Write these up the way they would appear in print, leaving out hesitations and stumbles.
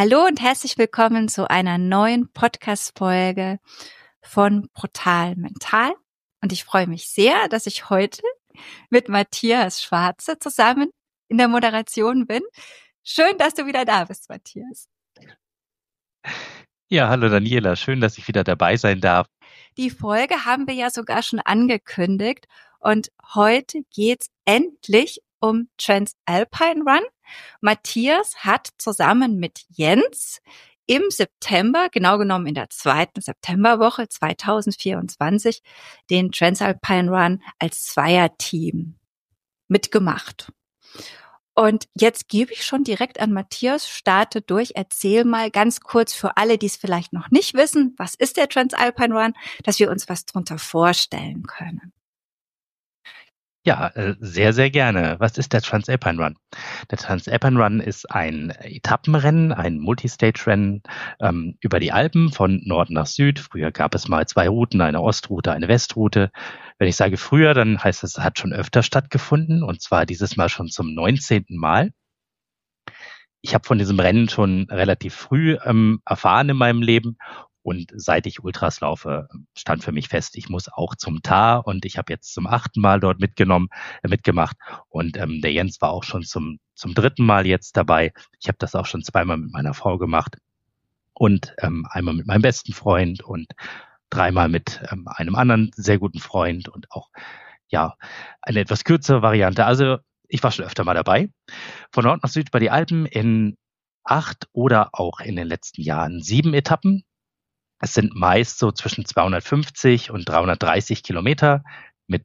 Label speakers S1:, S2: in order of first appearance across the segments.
S1: Hallo und herzlich willkommen zu einer neuen Podcast-Folge von Brutal Mental. Und ich freue mich sehr, dass ich heute mit Matthias Schwarze zusammen in der Moderation bin. Schön, dass du wieder da bist, Matthias.
S2: Ja, hallo Daniela, schön, dass ich wieder dabei sein darf.
S1: Die Folge haben wir ja sogar schon angekündigt und heute geht's endlich um Transalpine Run. Matthias hat zusammen mit Jens im September, genau genommen in der 2. Septemberwoche 2024, den Transalpine Run als Zweierteam mitgemacht. Und jetzt gebe ich schon direkt an Matthias, starte durch, erzähl mal ganz kurz für alle, die es vielleicht noch nicht wissen, was ist der Transalpine Run, dass wir uns was drunter vorstellen können.
S2: Ja, sehr, sehr gerne. Was ist der Transalpine Run? Der Transalpine Run ist ein Etappenrennen, ein Multistage-Rennen über die Alpen von Norden nach Süd. Früher gab es mal 2 Routen, eine Ostroute, eine Westroute. Wenn ich sage früher, dann heißt es hat schon öfter stattgefunden und zwar dieses Mal schon zum 19. Mal. Ich habe von diesem Rennen schon relativ früh erfahren in meinem Leben. Und seit ich Ultras laufe, stand für mich fest, ich muss auch zum TAR und ich habe jetzt zum 8. Mal dort mitgemacht. Und der Jens war auch schon zum 3. Mal jetzt dabei. Ich habe das auch schon 2-mal mit meiner Frau gemacht und einmal mit meinem besten Freund und 3-mal mit einem anderen sehr guten Freund und auch ja eine etwas kürzere Variante. Also ich war schon öfter mal dabei. Von Nord nach Süd über die Alpen in 8 oder auch in den letzten Jahren 7 Etappen. Es sind meist so zwischen 250 und 330 Kilometer mit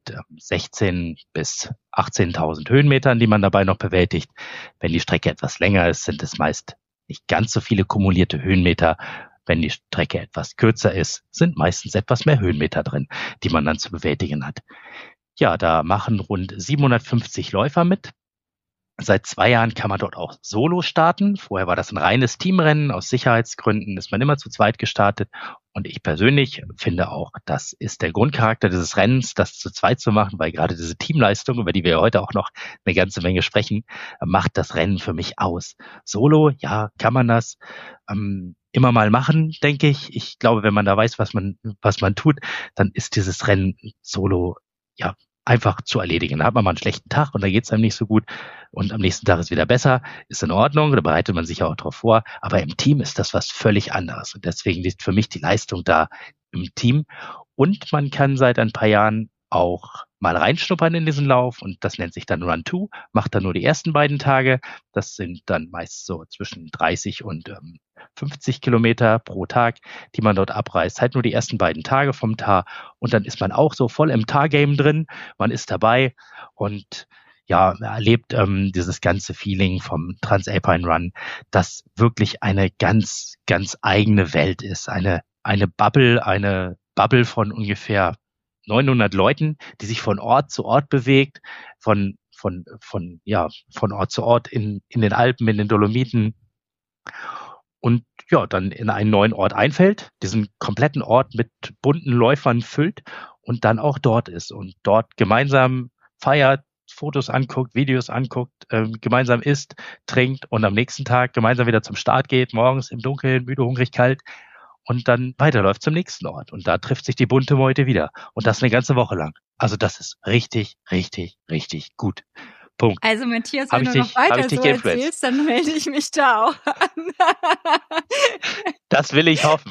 S2: 16 bis 18.000 Höhenmetern, die man dabei noch bewältigt. Wenn die Strecke etwas länger ist, sind es meist nicht ganz so viele kumulierte Höhenmeter. Wenn die Strecke etwas kürzer ist, sind meistens etwas mehr Höhenmeter drin, die man dann zu bewältigen hat. Ja, da machen rund 750 Läufer mit. Seit 2 Jahren kann man dort auch solo starten. Vorher war das ein reines Teamrennen. Aus Sicherheitsgründen ist man immer zu zweit gestartet. Und ich persönlich finde auch, das ist der Grundcharakter dieses Rennens, das zu zweit zu machen, weil gerade diese Teamleistung, über die wir heute auch noch eine ganze Menge sprechen, macht das Rennen für mich aus. Solo, ja, kann man das immer mal machen, denke ich. Ich glaube, wenn man da weiß, was man tut, dann ist dieses Rennen solo, ja, einfach zu erledigen. Da hat man mal einen schlechten Tag und da geht es einem nicht so gut und am nächsten Tag ist wieder besser, ist in Ordnung, da bereitet man sich auch darauf vor, aber im Team ist das was völlig anderes und deswegen liegt für mich die Leistung da im Team und man kann seit ein paar Jahren auch mal reinschnuppern in diesen Lauf und das nennt sich dann Run 2, macht dann nur die ersten beiden Tage, das sind dann meist so zwischen 30 und 50 Kilometer pro Tag, die man dort abreißt, halt nur die ersten beiden Tage vom TAR und dann ist man auch so voll im TAR-Game drin, man ist dabei und ja, erlebt dieses ganze Feeling vom Transalpine Run, das wirklich eine ganz, ganz eigene Welt ist, eine Bubble von ungefähr 900 Leuten, die sich von Ort zu Ort bewegt, von Ort zu Ort in den Alpen, in den Dolomiten und ja, dann in einen neuen Ort einfällt, diesen kompletten Ort mit bunten Läufern füllt und dann auch dort ist und dort gemeinsam feiert, Fotos anguckt, Videos anguckt, gemeinsam isst, trinkt und am nächsten Tag gemeinsam wieder zum Start geht, morgens im Dunkeln, müde, hungrig, kalt und dann weiterläuft zum nächsten Ort. Und da trifft sich die bunte Meute wieder. Und das eine ganze Woche lang. Also das ist richtig, richtig, richtig gut. Punkt.
S1: Also Matthias, wenn du noch weiter so erzählst, dann melde ich mich da auch an.
S2: Das will ich hoffen.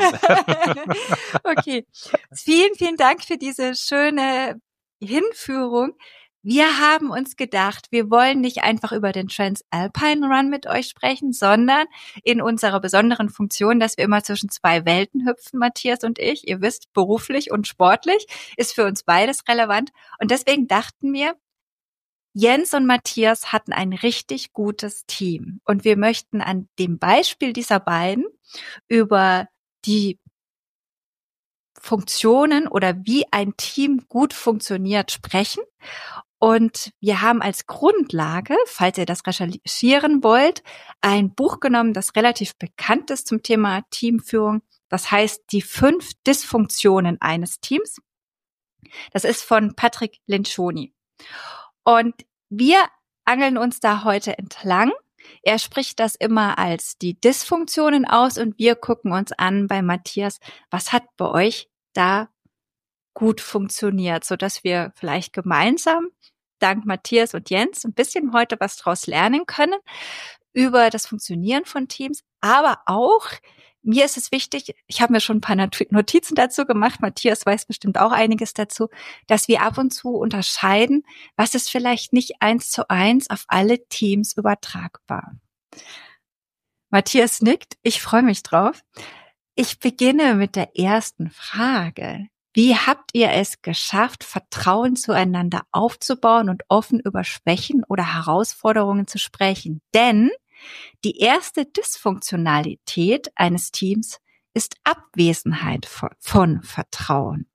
S1: Okay, vielen, vielen Dank für diese schöne Hinführung. Wir haben uns gedacht, wir wollen nicht einfach über den Transalpine Run mit euch sprechen, sondern in unserer besonderen Funktion, dass wir immer zwischen 2 Welten hüpfen, Matthias und ich. Ihr wisst, beruflich und sportlich ist für uns beides relevant. Und deswegen dachten wir, Jens und Matthias hatten ein richtig gutes Team. Und wir möchten an dem Beispiel dieser beiden über die Funktionen oder wie ein Team gut funktioniert sprechen. Und wir haben als Grundlage, falls ihr das recherchieren wollt, ein Buch genommen, das relativ bekannt ist zum Thema Teamführung. Das heißt, die 5 Dysfunktionen eines Teams. Das ist von Patrick Lencioni. Und wir angeln uns da heute entlang. Er spricht das immer als die Dysfunktionen aus und wir gucken uns an bei Matthias, was hat bei euch da gut funktioniert, sodass wir vielleicht gemeinsam dank Matthias und Jens ein bisschen heute was draus lernen können über das Funktionieren von Teams, aber auch mir ist es wichtig, ich habe mir schon ein paar Notizen dazu gemacht, Matthias weiß bestimmt auch einiges dazu, dass wir ab und zu unterscheiden, was ist vielleicht nicht 1:1 auf alle Teams übertragbar. Matthias nickt, ich freue mich drauf. Ich beginne mit der ersten Frage. Wie habt ihr es geschafft, Vertrauen zueinander aufzubauen und offen über Schwächen oder Herausforderungen zu sprechen? Denn die erste Dysfunktionalität eines Teams ist Abwesenheit von Vertrauen.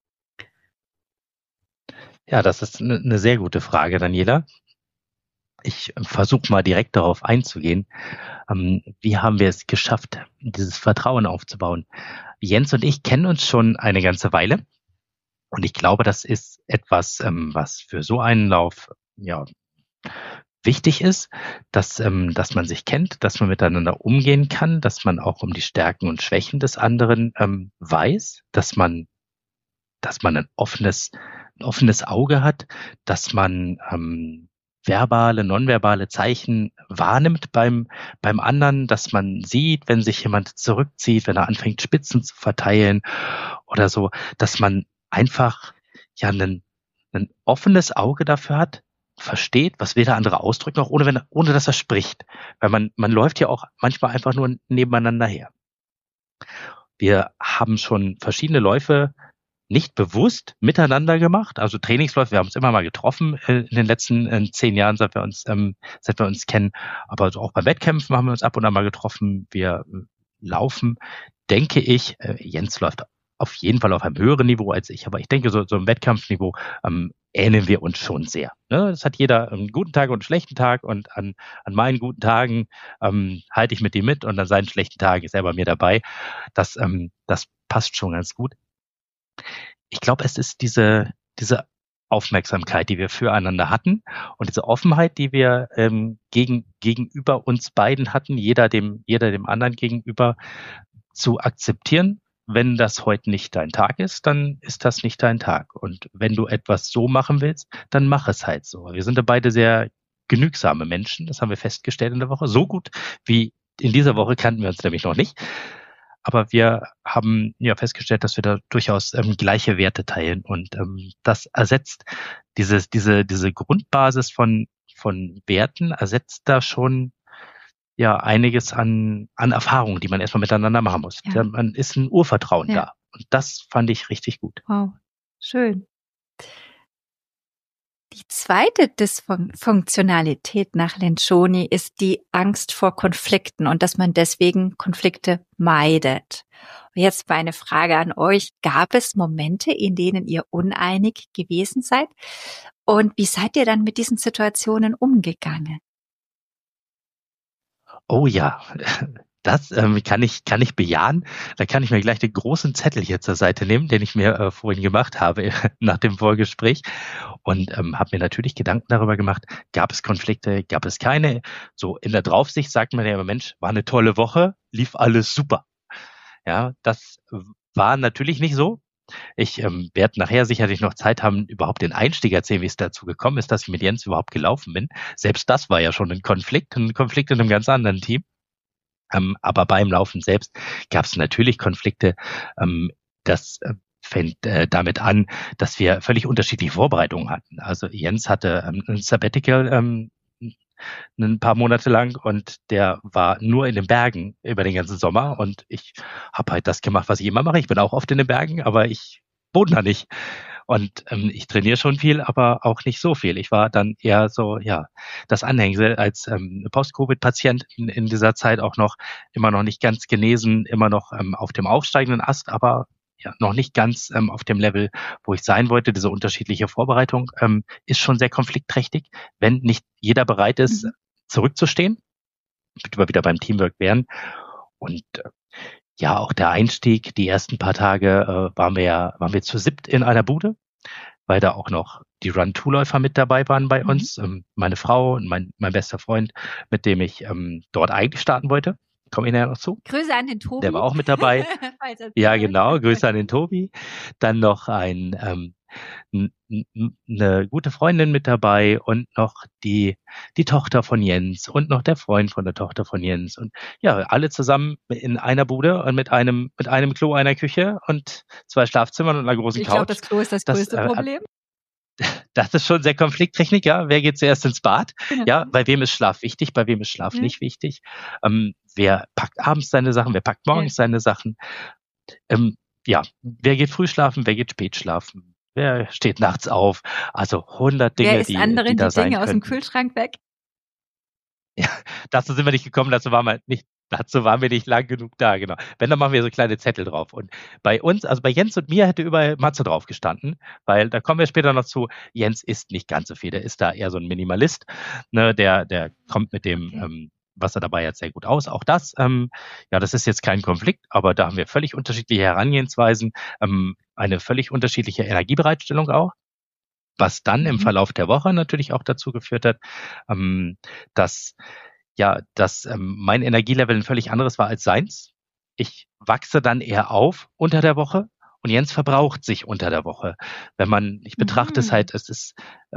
S2: Ja, das ist eine sehr gute Frage, Daniela. Ich versuche mal direkt darauf einzugehen. Wie haben wir es geschafft, dieses Vertrauen aufzubauen? Jens und ich kennen uns schon eine ganze Weile. Und ich glaube, das ist etwas, was für so einen Lauf ja wichtig ist, dass man sich kennt, dass man miteinander umgehen kann, dass man auch um die Stärken und Schwächen des anderen weiß, dass man ein offenes Auge hat, dass man verbale, nonverbale Zeichen wahrnimmt beim anderen, dass man sieht, wenn sich jemand zurückzieht, wenn er anfängt, Spitzen zu verteilen oder so, dass man einfach ja ein offenes Auge dafür hat, versteht, was will der andere ausdrücken, auch ohne dass er spricht. Weil man läuft ja auch manchmal einfach nur nebeneinander her. Wir haben schon verschiedene Läufe nicht bewusst miteinander gemacht, also Trainingsläufe, wir haben uns immer mal getroffen in den letzten 10 Jahren, seit wir uns kennen, aber also auch bei Wettkämpfen haben wir uns ab und an mal getroffen. Wir laufen, denke ich, Jens läuft auf jeden Fall auf einem höheren Niveau als ich, aber ich denke, so im Wettkampfniveau ähneln wir uns schon sehr. Ne? Das hat jeder einen guten Tag und einen schlechten Tag und an meinen guten Tagen halte ich mit ihm mit und an seinen schlechten Tagen ist er bei mir dabei. Das passt schon ganz gut. Ich glaube, es ist diese Aufmerksamkeit, die wir füreinander hatten und diese Offenheit, die wir gegenüber uns beiden hatten, jeder dem anderen gegenüber, zu akzeptieren. Wenn das heute nicht dein Tag ist, dann ist das nicht dein Tag. Und wenn du etwas so machen willst, dann mach es halt so. Wir sind ja beide sehr genügsame Menschen, das haben wir festgestellt in der Woche. So gut wie in dieser Woche kannten wir uns nämlich noch nicht. Aber wir haben ja festgestellt, dass wir da durchaus gleiche Werte teilen. Und das ersetzt diese Grundbasis von Werten, ersetzt da schon ja einiges an Erfahrungen, die man erstmal miteinander machen muss. Ja. Man ist ein Urvertrauen da. Und das fand ich richtig gut.
S1: Wow, schön. Die zweite Dysfunktionalität nach Lencioni ist die Angst vor Konflikten und dass man deswegen Konflikte meidet. Und jetzt meine Frage an euch. Gab es Momente, in denen ihr uneinig gewesen seid? Und wie seid ihr dann mit diesen Situationen umgegangen?
S2: Oh ja, das kann ich bejahen. Da kann ich mir gleich den großen Zettel hier zur Seite nehmen, den ich mir vorhin gemacht habe nach dem Vorgespräch und habe mir natürlich Gedanken darüber gemacht, gab es Konflikte, gab es keine. So in der Draufsicht sagt man ja immer, Mensch, war eine tolle Woche, lief alles super. Ja, das war natürlich nicht so. Ich werde nachher sicherlich noch Zeit haben, überhaupt den Einstieg erzählen, wie es dazu gekommen ist, dass ich mit Jens überhaupt gelaufen bin. Selbst das war ja schon ein Konflikt in einem ganz anderen Team. Aber beim Laufen selbst gab es natürlich Konflikte. Das fängt damit an, dass wir völlig unterschiedliche Vorbereitungen hatten. Also Jens hatte ein Sabbatical ein paar Monate lang und der war nur in den Bergen über den ganzen Sommer und ich habe halt das gemacht, was ich immer mache. Ich bin auch oft in den Bergen, aber ich wohne da nicht. Und ich trainiere schon viel, aber auch nicht so viel. Ich war dann eher so, ja, das Anhängsel als Post-Covid-Patient in dieser Zeit auch immer noch nicht ganz genesen, immer noch auf dem aufsteigenden Ast, aber ja, noch nicht ganz auf dem Level, wo ich sein wollte. Diese unterschiedliche Vorbereitung ist schon sehr konfliktträchtig, wenn nicht jeder bereit ist, zurückzustehen. Wird wir wieder beim Teamwork wären. Und ja, auch der Einstieg, die ersten paar Tage waren wir zu 7 in einer Bude, weil da auch noch die Run-2-Läufer mit dabei waren bei uns. Meine Frau und mein bester Freund, mit dem ich dort eigentlich starten wollte. Komme ich nachher noch zu.
S1: Grüße an den Tobi.
S2: Der war auch mit dabei. Ja, genau. Grüße an den Tobi. Dann noch eine gute Freundin mit dabei und noch die Tochter von Jens und noch der Freund von der Tochter von Jens und ja, alle zusammen in einer Bude und mit einem Klo, einer Küche und 2 Schlafzimmern und einer großen Couch.
S1: Ich glaube, das Klo ist das größte Problem.
S2: Das ist schon sehr konflikttechnik, ja. Wer geht zuerst ins Bad? Ja, bei wem ist Schlaf wichtig, bei wem ist Schlaf nicht wichtig? Wer packt abends seine Sachen, wer packt morgens seine Sachen? Ja, wer geht früh schlafen, wer geht spät schlafen? Wer steht nachts auf? Also 100 Dinge,
S1: wer isst anderen
S2: die da
S1: die
S2: sein
S1: Dinge aus dem
S2: könnten.
S1: Kühlschrank weg?
S2: Ja, dazu sind wir nicht gekommen, dazu waren wir nicht lang genug da, genau. Wenn, dann machen wir so kleine Zettel drauf. Und bei uns, also bei Jens und mir hätte überall Matze drauf gestanden, weil da kommen wir später noch zu, Jens isst nicht ganz so viel, der ist da eher so ein Minimalist, ne, der kommt mit dem, was er dabei hat, sehr gut aus. Auch das, ja, das ist jetzt kein Konflikt, aber da haben wir völlig unterschiedliche Herangehensweisen, eine völlig unterschiedliche Energiebereitstellung auch. Was dann im Verlauf der Woche natürlich auch dazu geführt hat, dass mein Energielevel ein völlig anderes war als seins. Ich wachse dann eher auf unter der Woche und Jens verbraucht sich unter der Woche. Ich betrachte es halt, es ist,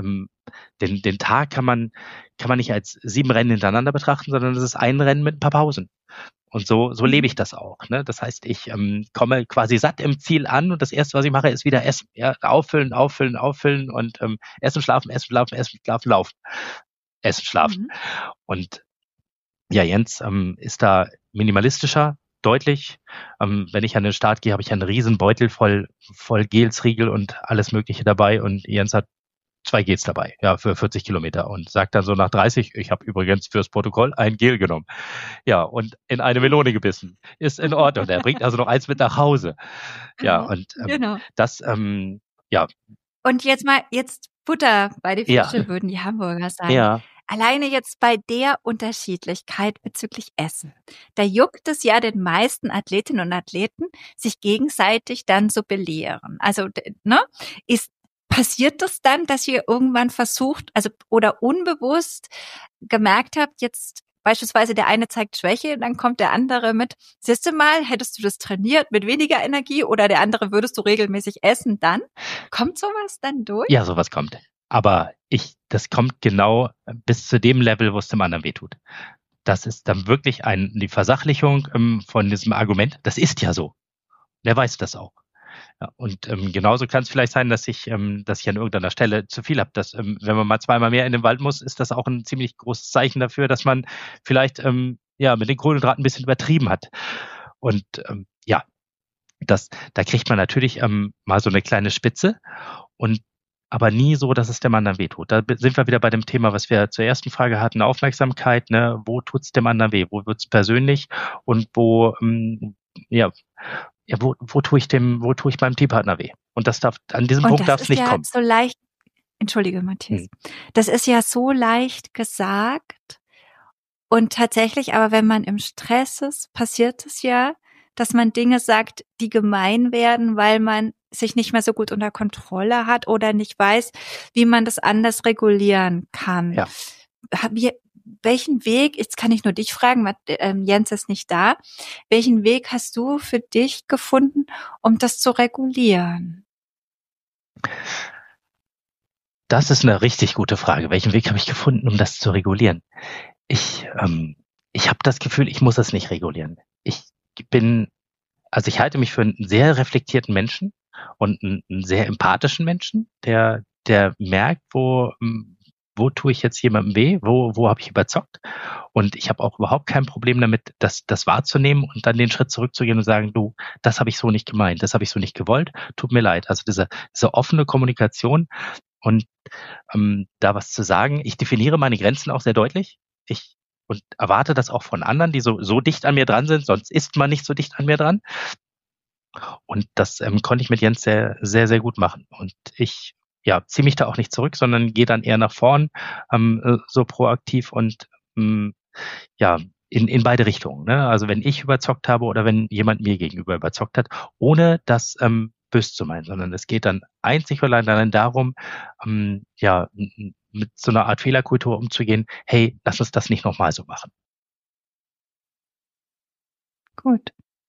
S2: den Tag kann man nicht als 7 Rennen hintereinander betrachten, sondern es ist ein Rennen mit ein paar Pausen. Und so lebe ich das auch. Ne? Das heißt, ich komme quasi satt im Ziel an und das Erste, was ich mache, ist wieder essen. Ja? Auffüllen und essen, schlafen, laufen. Essen, schlafen. Und ja, Jens ist da minimalistischer, deutlich. Wenn ich an den Start gehe, habe ich einen riesen Beutel voll Gels, Riegel und alles Mögliche dabei und Jens hat 2 Gels dabei, ja, für 40 Kilometer und sagt dann so nach 30, ich habe übrigens fürs Protokoll ein Gel genommen. Ja, und in eine Melone gebissen. Ist in Ordnung. Er bringt also noch eins mit nach Hause. Ja, und
S1: genau.
S2: das, ja.
S1: Und jetzt Butter bei die Fische, würden die Hamburger sagen. Ja. Alleine jetzt bei der Unterschiedlichkeit bezüglich Essen. Da juckt es ja den meisten Athletinnen und Athleten, sich gegenseitig dann so belehren. Also, ne, passiert das dann, dass ihr irgendwann versucht, also oder unbewusst gemerkt habt, jetzt beispielsweise der eine zeigt Schwäche, dann kommt der andere mit, siehst du mal, hättest du das trainiert mit weniger Energie oder der andere würdest du regelmäßig essen, dann? Kommt sowas dann durch?
S2: Ja, sowas kommt. Aber das kommt genau bis zu dem Level, wo es dem anderen wehtut. Das ist dann wirklich die Versachlichung von diesem Argument. Das ist ja so. Wer weiß das auch. Ja, und genauso kann es vielleicht sein, dass ich an irgendeiner Stelle zu viel habe. Wenn man mal 2-mal mehr in den Wald muss, ist das auch ein ziemlich großes Zeichen dafür, dass man vielleicht mit den Kohlenhydraten ein bisschen übertrieben hat. Und da kriegt man natürlich mal so eine kleine Spitze aber nie so, dass es dem anderen wehtut. Da sind wir wieder bei dem Thema, was wir zur ersten Frage hatten, Aufmerksamkeit. Ne? Wo tut's dem anderen weh? Wo wird's persönlich? Und wo tue ich meinem Teampartner weh? Und an diesem Punkt darf es nicht kommen.
S1: So leicht, entschuldige Matthias, das ist ja so leicht gesagt und tatsächlich, aber wenn man im Stress ist, passiert es ja, dass man Dinge sagt, die gemein werden, weil man sich nicht mehr so gut unter Kontrolle hat oder nicht weiß, wie man das anders regulieren kann.
S2: Ja.
S1: Welchen Weg, jetzt kann ich nur dich fragen, Jens ist nicht da, welchen Weg hast du für dich gefunden, um das zu regulieren?
S2: Das ist eine richtig gute Frage. Welchen Weg habe ich gefunden, um das zu regulieren? Ich habe das Gefühl, ich muss es nicht regulieren. Ich halte mich für einen sehr reflektierten Menschen und einen sehr empathischen Menschen, der merkt, wo tue ich jetzt jemandem weh, wo habe ich überzockt. Und ich habe auch überhaupt kein Problem damit, das wahrzunehmen und dann den Schritt zurückzugehen und sagen, du, das habe ich so nicht gemeint, das habe ich so nicht gewollt, tut mir leid. Also diese offene Kommunikation und da was zu sagen. Ich definiere meine Grenzen auch sehr deutlich. Und erwarte das auch von anderen, die so dicht an mir dran sind, sonst ist man nicht so dicht an mir dran. Und das konnte ich mit Jens sehr, sehr, sehr gut machen. Und ich ziehe mich da auch nicht zurück, sondern gehe dann eher nach vorn, so proaktiv und in beide Richtungen. Ne? Also wenn ich überzockt habe oder wenn jemand mir gegenüber überzockt hat, ohne dass böse zu meinen, sondern es geht dann einzig und allein darum, mit so einer Art Fehlerkultur umzugehen. Hey, lass uns das nicht nochmal so machen.
S1: Gut.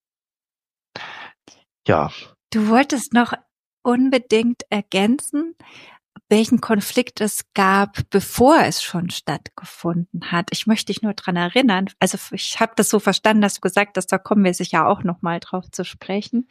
S2: Ja.
S1: Du wolltest noch unbedingt ergänzen, welchen Konflikt es gab, bevor es schon stattgefunden hat. Ich möchte dich nur dran erinnern. Also ich habe das so verstanden, dass du gesagt hast, da kommen wir sicher auch noch mal drauf zu sprechen.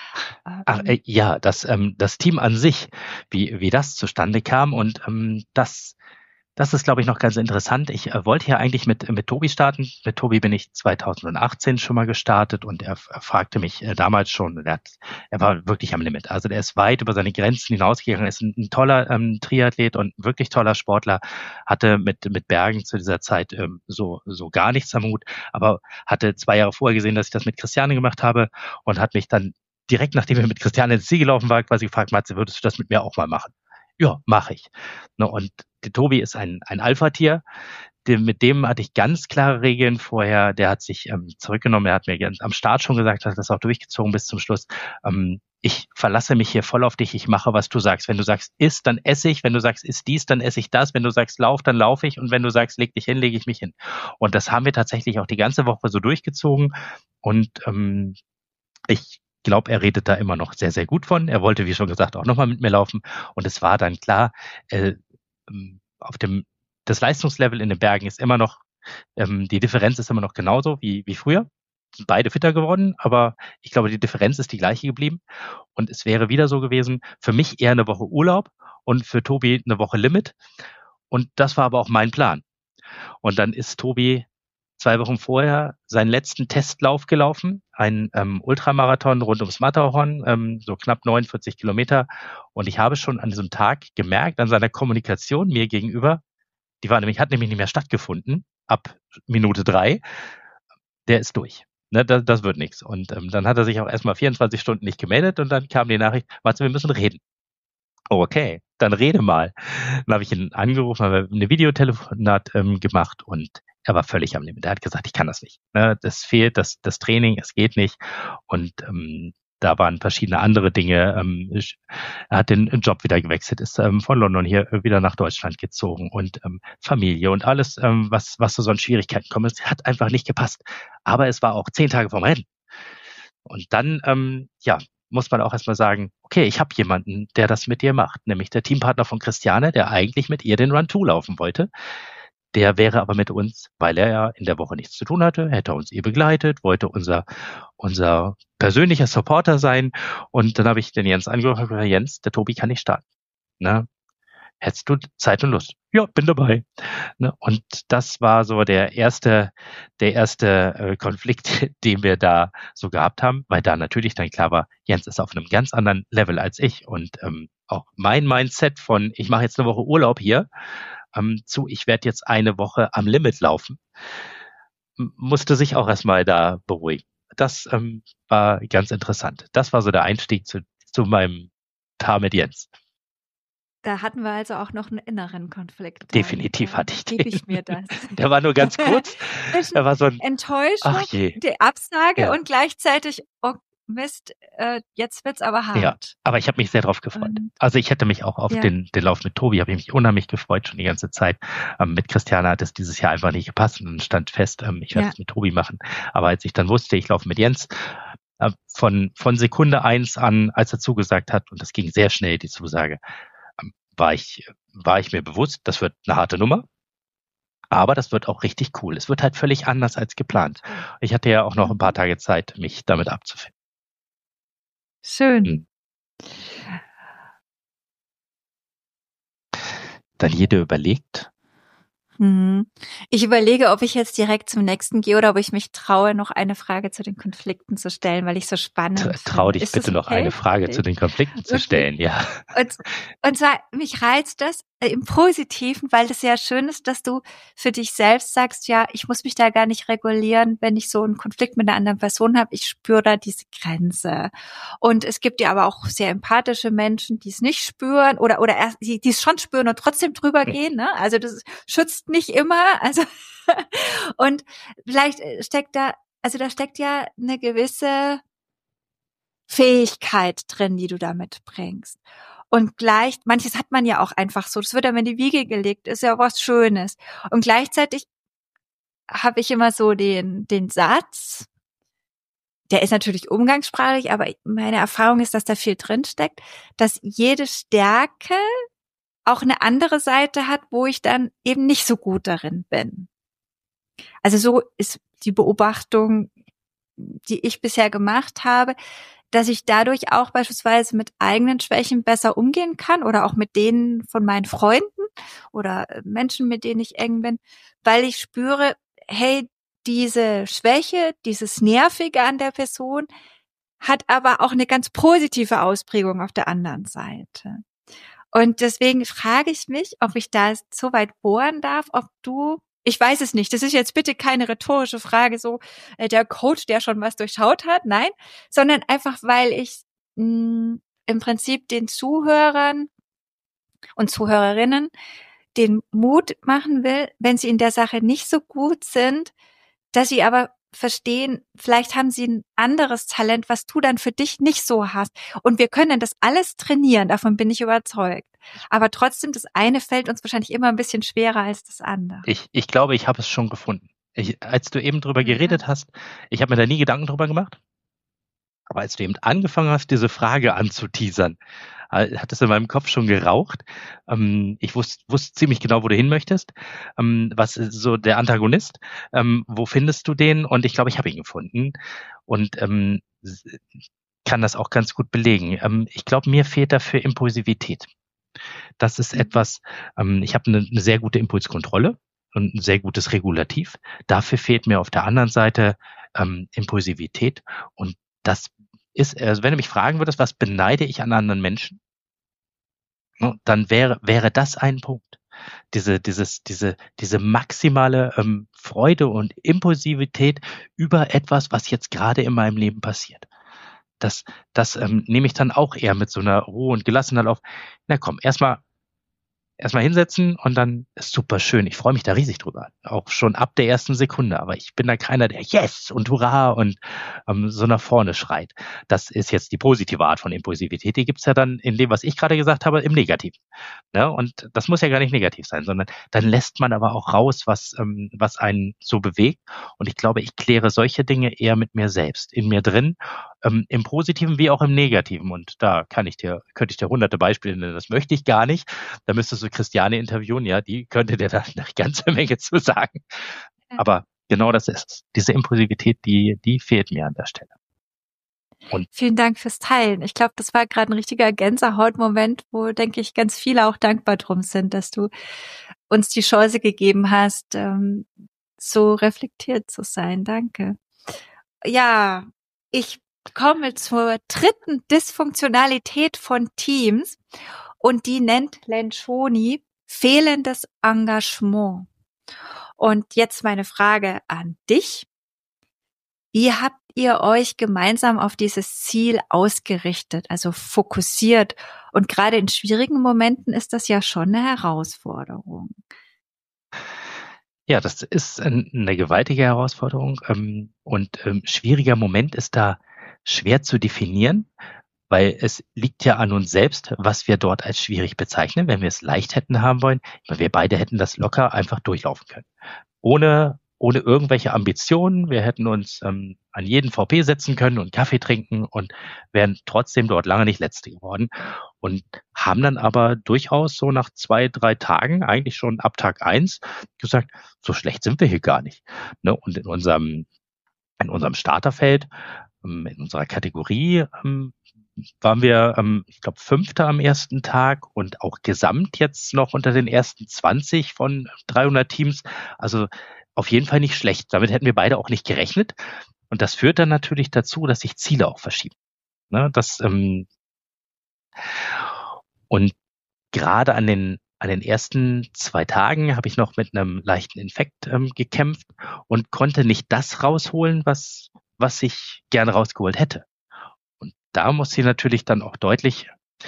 S2: Das Team an sich, wie das zustande kam und das ist, glaube ich, noch ganz interessant. Ich wollte ja eigentlich mit Tobi starten. Mit Tobi bin ich 2018 schon mal gestartet und er fragte mich damals schon, er war wirklich am Limit. Also der ist weit über seine Grenzen hinausgegangen, ist ein toller Triathlet und wirklich toller Sportler, hatte mit Bergen zu dieser Zeit so gar nichts am Hut, aber hatte 2 Jahre vorher gesehen, dass ich das mit Christiane gemacht habe und hat mich dann direkt, nachdem wir mit Christiane ins Ziel gelaufen waren, quasi gefragt, Matze, würdest du das mit mir auch mal machen? Ja, mache ich. Und der Tobi ist ein Alpha-Tier. Mit dem hatte ich ganz klare Regeln vorher. Der hat sich zurückgenommen. Er hat mir am Start schon gesagt, hat das auch durchgezogen bis zum Schluss. Ich verlasse mich hier voll auf dich. Ich mache, was du sagst. Wenn du sagst, iss, dann esse ich. Wenn du sagst, iss dies, dann esse ich das. Wenn du sagst, lauf, dann laufe ich. Und wenn du sagst, leg dich hin, lege ich mich hin. Und das haben wir tatsächlich auch die ganze Woche so durchgezogen. Und ich glaube, er redet da immer noch sehr, sehr gut von. Er wollte, wie schon gesagt, auch nochmal mit mir laufen. Und es war dann klar, das Leistungslevel in den Bergen ist immer noch, die Differenz ist immer noch genauso wie früher. Sind beide fitter geworden, aber ich glaube, die Differenz ist die gleiche geblieben. Und es wäre wieder so gewesen, für mich eher eine Woche Urlaub und für Tobi eine Woche Limit. Und das war aber auch mein Plan. Und dann ist Tobi 2 Wochen vorher seinen letzten Testlauf gelaufen, ein Ultramarathon rund ums Matterhorn, so knapp 49 Kilometer. Und ich habe schon an diesem Tag gemerkt, an seiner Kommunikation mir gegenüber, hat nämlich nicht mehr stattgefunden, ab Minute 3, der ist durch. Ne, das wird nichts. Und dann hat er sich auch erstmal 24 Stunden nicht gemeldet und dann kam die Nachricht, Matze, wir müssen reden. Okay, dann rede mal. Dann habe ich ihn angerufen, haben wir eine Videotelefonat gemacht und er war völlig am Limit. Er hat gesagt, ich kann das nicht. Ne? Das fehlt, das Training, es geht nicht. Und da waren verschiedene andere Dinge. Er hat den Job wieder gewechselt, ist von London hier wieder nach Deutschland gezogen und Familie und alles, was so an Schwierigkeiten kommt, es hat einfach nicht gepasst. Aber es war auch 10 Tage vorm Rennen. Und dann, muss man auch erstmal sagen, okay, ich habe jemanden, der das mit dir macht, nämlich der Teampartner von Christiane, der eigentlich mit ihr den Run 2 laufen wollte. Der wäre aber mit uns, weil er ja in der Woche nichts zu tun hatte, hätte er uns ihr begleitet, wollte unser persönlicher Supporter sein. Und dann habe ich den Jens angerufen und gesagt, Jens, der Tobi kann nicht starten. Ne? Hättest du Zeit und Lust? Ja, bin dabei. Ne? Und das war so der erste Konflikt, den wir da so gehabt haben, weil da natürlich dann klar war, Jens ist auf einem ganz anderen Level als ich und auch mein Mindset von, ich mache jetzt eine Woche Urlaub hier, zu, ich werde jetzt eine Woche am Limit laufen, musste sich auch erstmal da beruhigen. Das war ganz interessant. Das war so der Einstieg zu meinem Paar mit Jens.
S1: Da hatten wir also auch noch einen inneren Konflikt.
S2: Definitiv hatte ich den.
S1: Gebe ich mir das.
S2: Der war nur ganz kurz. Da war so ein
S1: Enttäuschung, die Absage und gleichzeitig, oh Mist, jetzt wird's aber hart.
S2: Ja, aber ich habe mich sehr drauf gefreut. Also ich hätte mich auch auf den Lauf mit Tobi, habe ich mich unheimlich gefreut, schon die ganze Zeit. Mit Christiane hat es dieses Jahr einfach nicht gepasst und stand fest, ich werde es mit Tobi machen. Aber als ich dann wusste, ich laufe mit Jens, von Sekunde 1 an, als er zugesagt hat, und das ging sehr schnell, die Zusage, war ich mir bewusst, das wird eine harte Nummer, aber das wird auch richtig cool. Es wird halt völlig anders als geplant. Ich hatte ja auch noch ein paar Tage Zeit, mich damit abzufinden.
S1: Schön.
S2: Dann jeder überlegt.
S1: Ich überlege, ob ich jetzt direkt zum nächsten gehe oder ob ich mich traue, noch eine Frage zu den Konflikten zu stellen, weil ich so spannend finde.
S2: Trau dich bitte noch eine Frage zu den Konflikten zu stellen, ja.
S1: Und zwar, mich reizt das im Positiven, weil das ja schön ist, dass du für dich selbst sagst, ja, ich muss mich da gar nicht regulieren, wenn ich so einen Konflikt mit einer anderen Person habe. Ich spüre da diese Grenze. Und es gibt ja aber auch sehr empathische Menschen, die es nicht spüren oder die es schon spüren und trotzdem drüber gehen. Ne? Also das schützt nicht immer. Also und vielleicht steckt da steckt ja eine gewisse Fähigkeit drin, die du da mitbringst. Und manches hat man ja auch einfach so, das wird einem in die Wiege gelegt, ist ja was Schönes. Und gleichzeitig habe ich immer so den Satz, der ist natürlich umgangssprachlich, aber meine Erfahrung ist, dass da viel drinsteckt, dass jede Stärke auch eine andere Seite hat, wo ich dann eben nicht so gut darin bin. Also so ist die Beobachtung, die ich bisher gemacht habe, dass ich dadurch auch beispielsweise mit eigenen Schwächen besser umgehen kann oder auch mit denen von meinen Freunden oder Menschen, mit denen ich eng bin, weil ich spüre, hey, diese Schwäche, dieses Nervige an der Person hat aber auch eine ganz positive Ausprägung auf der anderen Seite. Und deswegen frage ich mich, ob ich da so weit bohren darf, ich weiß es nicht, das ist jetzt bitte keine rhetorische Frage, so der Coach, der schon was durchschaut hat, nein, sondern einfach, weil ich im Prinzip den Zuhörern und Zuhörerinnen den Mut machen will, wenn sie in der Sache nicht so gut sind, dass sie aber verstehen, vielleicht haben sie ein anderes Talent, was du dann für dich nicht so hast. Und wir können das alles trainieren, davon bin ich überzeugt. Aber trotzdem, das eine fällt uns wahrscheinlich immer ein bisschen schwerer als das andere.
S2: Ich glaube, ich habe es schon gefunden. Als du eben drüber geredet hast, ich habe mir da nie Gedanken drüber gemacht. Aber als du eben angefangen hast, diese Frage anzuteasern, hat es in meinem Kopf schon geraucht. Ich wusste ziemlich genau, wo du hin möchtest. Was ist so der Antagonist? Wo findest du den? Und ich glaube, ich habe ihn gefunden und kann das auch ganz gut belegen. Ich glaube, mir fehlt dafür Impulsivität. Das ist etwas, ich habe eine sehr gute Impulskontrolle und ein sehr gutes Regulativ. Dafür fehlt mir auf der anderen Seite Impulsivität. Und das ist, also wenn du mich fragen würdest, was beneide ich an anderen Menschen, dann wäre das ein Punkt. Diese maximale Freude und Impulsivität über etwas, was jetzt gerade in meinem Leben passiert. Das nehme ich dann auch eher mit so einer Ruhe und Gelassenheit auf. Na komm, erstmal hinsetzen und dann ist super schön. Ich freue mich da riesig drüber. Auch schon ab der ersten Sekunde. Aber ich bin da keiner, der Yes und Hurra und so nach vorne schreit. Das ist jetzt die positive Art von Impulsivität. Die gibt's ja dann in dem, was ich gerade gesagt habe, im Negativen. Ne? Und das muss ja gar nicht negativ sein, sondern dann lässt man aber auch raus, was einen so bewegt. Und ich glaube, ich kläre solche Dinge eher mit mir selbst, in mir drin, im Positiven wie auch im Negativen. Und da könnte ich dir hunderte Beispiele nennen. Das möchte ich gar nicht. Da müsstest du Christiane interviewen, ja, die könnte dir da eine ganze Menge zu sagen. Aber genau das ist es. Diese Impulsivität, die fehlt mir an der Stelle.
S1: Und vielen Dank fürs Teilen. Ich glaube, das war gerade ein richtiger Gänsehautmoment, wo, denke ich, ganz viele auch dankbar drum sind, dass du uns die Chance gegeben hast, so reflektiert zu sein. Danke. Ja, ich komme zur dritten Dysfunktionalität von Teams und die nennt Lencioni fehlendes Engagement. Und jetzt meine Frage an dich. Wie habt ihr euch gemeinsam auf dieses Ziel ausgerichtet, also fokussiert? Und gerade in schwierigen Momenten ist das ja schon eine Herausforderung.
S2: Ja, das ist eine gewaltige Herausforderung. Und schwieriger Moment ist da schwer zu definieren, weil es liegt ja an uns selbst, was wir dort als schwierig bezeichnen. Wenn wir es leicht hätten haben wollen, wir beide hätten das locker einfach durchlaufen können. Ohne irgendwelche Ambitionen. Wir hätten uns an jeden VP setzen können und Kaffee trinken und wären trotzdem dort lange nicht Letzte geworden. Und haben dann aber durchaus so nach 2-3 Tagen, eigentlich schon ab Tag 1, gesagt, so schlecht sind wir hier gar nicht. Ne? Und in unserem Starterfeld, in unserer Kategorie, waren wir, ich glaube, 5. am ersten Tag und auch gesamt jetzt noch unter den ersten 20 von 300 Teams. Also auf jeden Fall nicht schlecht. Damit hätten wir beide auch nicht gerechnet. Und das führt dann natürlich dazu, dass sich Ziele auch verschieben. Ne, und gerade an den ersten 2 Tagen habe ich noch mit einem leichten Infekt gekämpft und konnte nicht das rausholen, was ich gerne rausgeholt hätte. Und da muss ich natürlich dann auch deutlich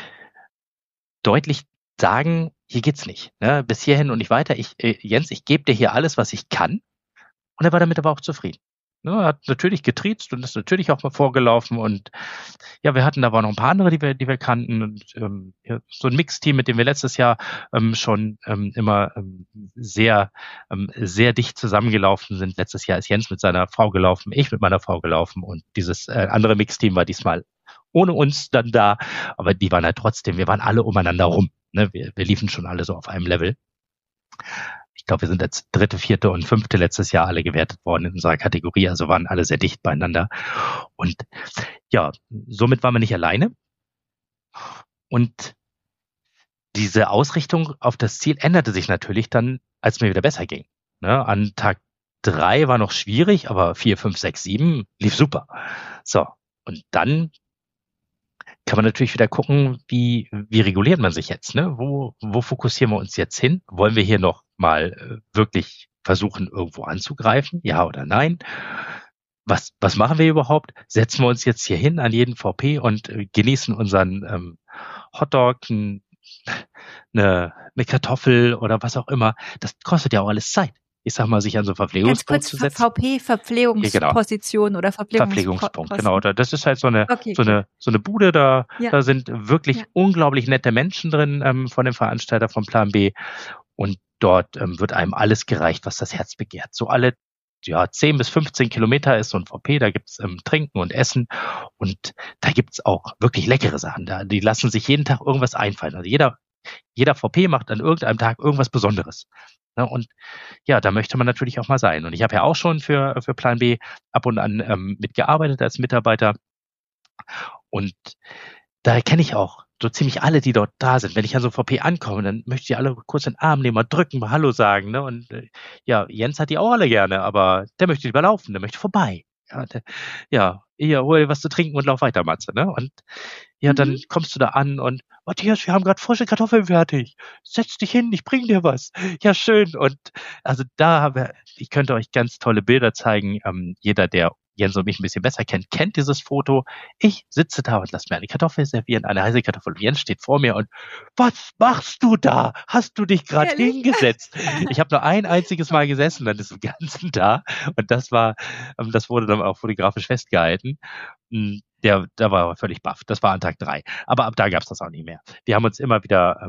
S2: sagen, hier geht's nicht. Ne? Bis hierhin und nicht weiter. Jens, ich gebe dir hier alles, was ich kann. Und er war damit aber auch zufrieden. Ne, hat natürlich getriezt und ist natürlich auch mal vorgelaufen und ja, wir hatten aber noch ein paar andere, die wir kannten und ja, so ein Mixteam, mit dem wir letztes Jahr schon immer sehr dicht zusammengelaufen sind. Letztes Jahr ist Jens mit seiner Frau gelaufen, ich mit meiner Frau gelaufen und dieses andere Mixteam war diesmal ohne uns dann da, aber die waren halt trotzdem, wir waren alle umeinander rum. Ne? Wir liefen schon alle so auf einem Level. Ich glaube, wir sind als dritte, vierte und fünfte letztes Jahr alle gewertet worden in unserer Kategorie, also waren alle sehr dicht beieinander. Und ja, somit waren wir nicht alleine. Und diese Ausrichtung auf das Ziel änderte sich natürlich dann, als mir wieder besser ging. Ne? An Tag 3 war noch schwierig, aber 4, 5, 6, 7 lief super. So, und dann kann man natürlich wieder gucken, wie reguliert man sich jetzt? Ne? Wo fokussieren wir uns jetzt hin? Wollen wir hier noch mal wirklich versuchen, irgendwo anzugreifen? Ja oder nein? Was machen wir überhaupt? Setzen wir uns jetzt hier hin an jeden VP und genießen unseren Hotdog, eine Kartoffel oder was auch immer? Das kostet ja auch alles Zeit. Ich sag mal, sich an so einen
S1: Ganz
S2: Verpflegungspunkt
S1: kurz,
S2: zu setzen.
S1: VP,
S2: Ja, genau.
S1: Verpflegungsposition oder
S2: Verpflegungspunkt, genau.
S1: Verpflegungsposten.
S2: Das ist halt so eine,
S1: Okay,
S2: so
S1: gut.
S2: eine, so eine Bude, da
S1: Ja,
S2: sind wirklich
S1: ja.
S2: unglaublich nette Menschen drin, von dem Veranstalter von Plan B. Und dort wird einem alles gereicht, was das Herz begehrt. So alle 10 bis 15 Kilometer ist so ein VP, da gibt's Trinken und Essen und da gibt's auch wirklich leckere Sachen. Die lassen sich jeden Tag irgendwas einfallen. Also jeder VP macht an irgendeinem Tag irgendwas Besonderes. Ne? Und ja, da möchte man natürlich auch mal sein. Und ich habe ja auch schon für Plan B ab und an mitgearbeitet als Mitarbeiter. Und da kenne ich auch so ziemlich alle, die dort da sind. Wenn ich an so VP ankomme, dann möchte ich die alle kurz in den Arm nehmen, mal drücken, mal Hallo sagen. Ne? Und ja, Jens hat die auch alle gerne, aber der möchte lieber laufen, der möchte vorbei. Hier, hol dir was zu trinken und lauf weiter, Matze. Ne? Und ja, dann kommst du da an und Matthias, wir haben gerade frische Kartoffeln fertig. Setz dich hin, ich bring dir was. Ja, schön. Und also ich könnte euch ganz tolle Bilder zeigen. Jeder, der Jens und mich ein bisschen besser kennt dieses Foto. Ich sitze da und lasse mir eine Kartoffel servieren, eine heiße Kartoffel. Und Jens steht vor mir und was machst du da? Hast du dich gerade
S1: Ehrlich?
S2: hingesetzt? Ich habe nur ein einziges Mal gesessen, dann ist im Ganzen da. Und das wurde dann auch fotografisch festgehalten. Da war er völlig baff. Das war an Tag 3. Aber ab da gab's das auch nicht mehr. Wir haben uns immer wieder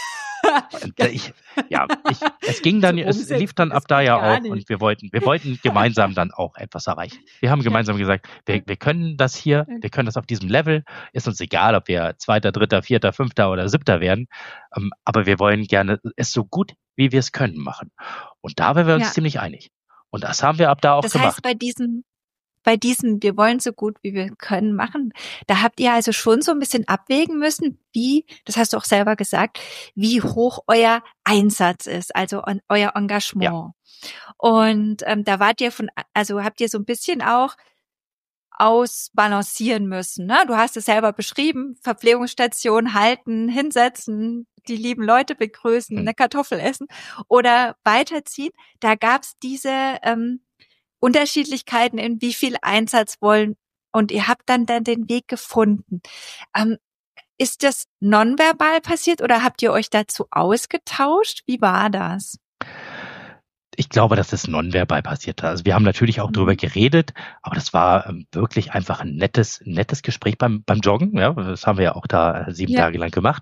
S2: es ging dann, es lief dann ab da ja auch und wir wollten gemeinsam dann auch etwas erreichen. Wir haben gemeinsam gesagt, wir können das hier, wir können das auf diesem Level, ist uns egal, ob wir Zweiter, Dritter, Vierter, Fünfter oder Siebter werden, aber wir wollen gerne es so gut, wie wir es können machen. Und da waren wir uns ziemlich einig. Und das haben wir ab da auch gemacht.
S1: Das heißt, bei diesem, wir wollen so gut wie wir können machen, da habt ihr also schon so ein bisschen abwägen müssen, das hast du auch selber gesagt, wie hoch euer Einsatz ist, also euer Engagement. Ja. Und da habt ihr so ein bisschen auch ausbalancieren müssen. Ne? Du hast es selber beschrieben, Verpflegungsstation halten, hinsetzen, die lieben Leute begrüßen, eine Kartoffel essen oder weiterziehen. Da gab's diese Unterschiedlichkeiten in wie viel Einsatz wollen und ihr habt dann den Weg gefunden. Ist das nonverbal passiert oder habt ihr euch dazu ausgetauscht? Wie war das?
S2: Ich glaube, dass es nonverbal passiert hat. Also wir haben natürlich auch drüber geredet, aber das war wirklich einfach ein nettes Gespräch beim Joggen. Ja, das haben wir ja auch da 7 Tage lang gemacht.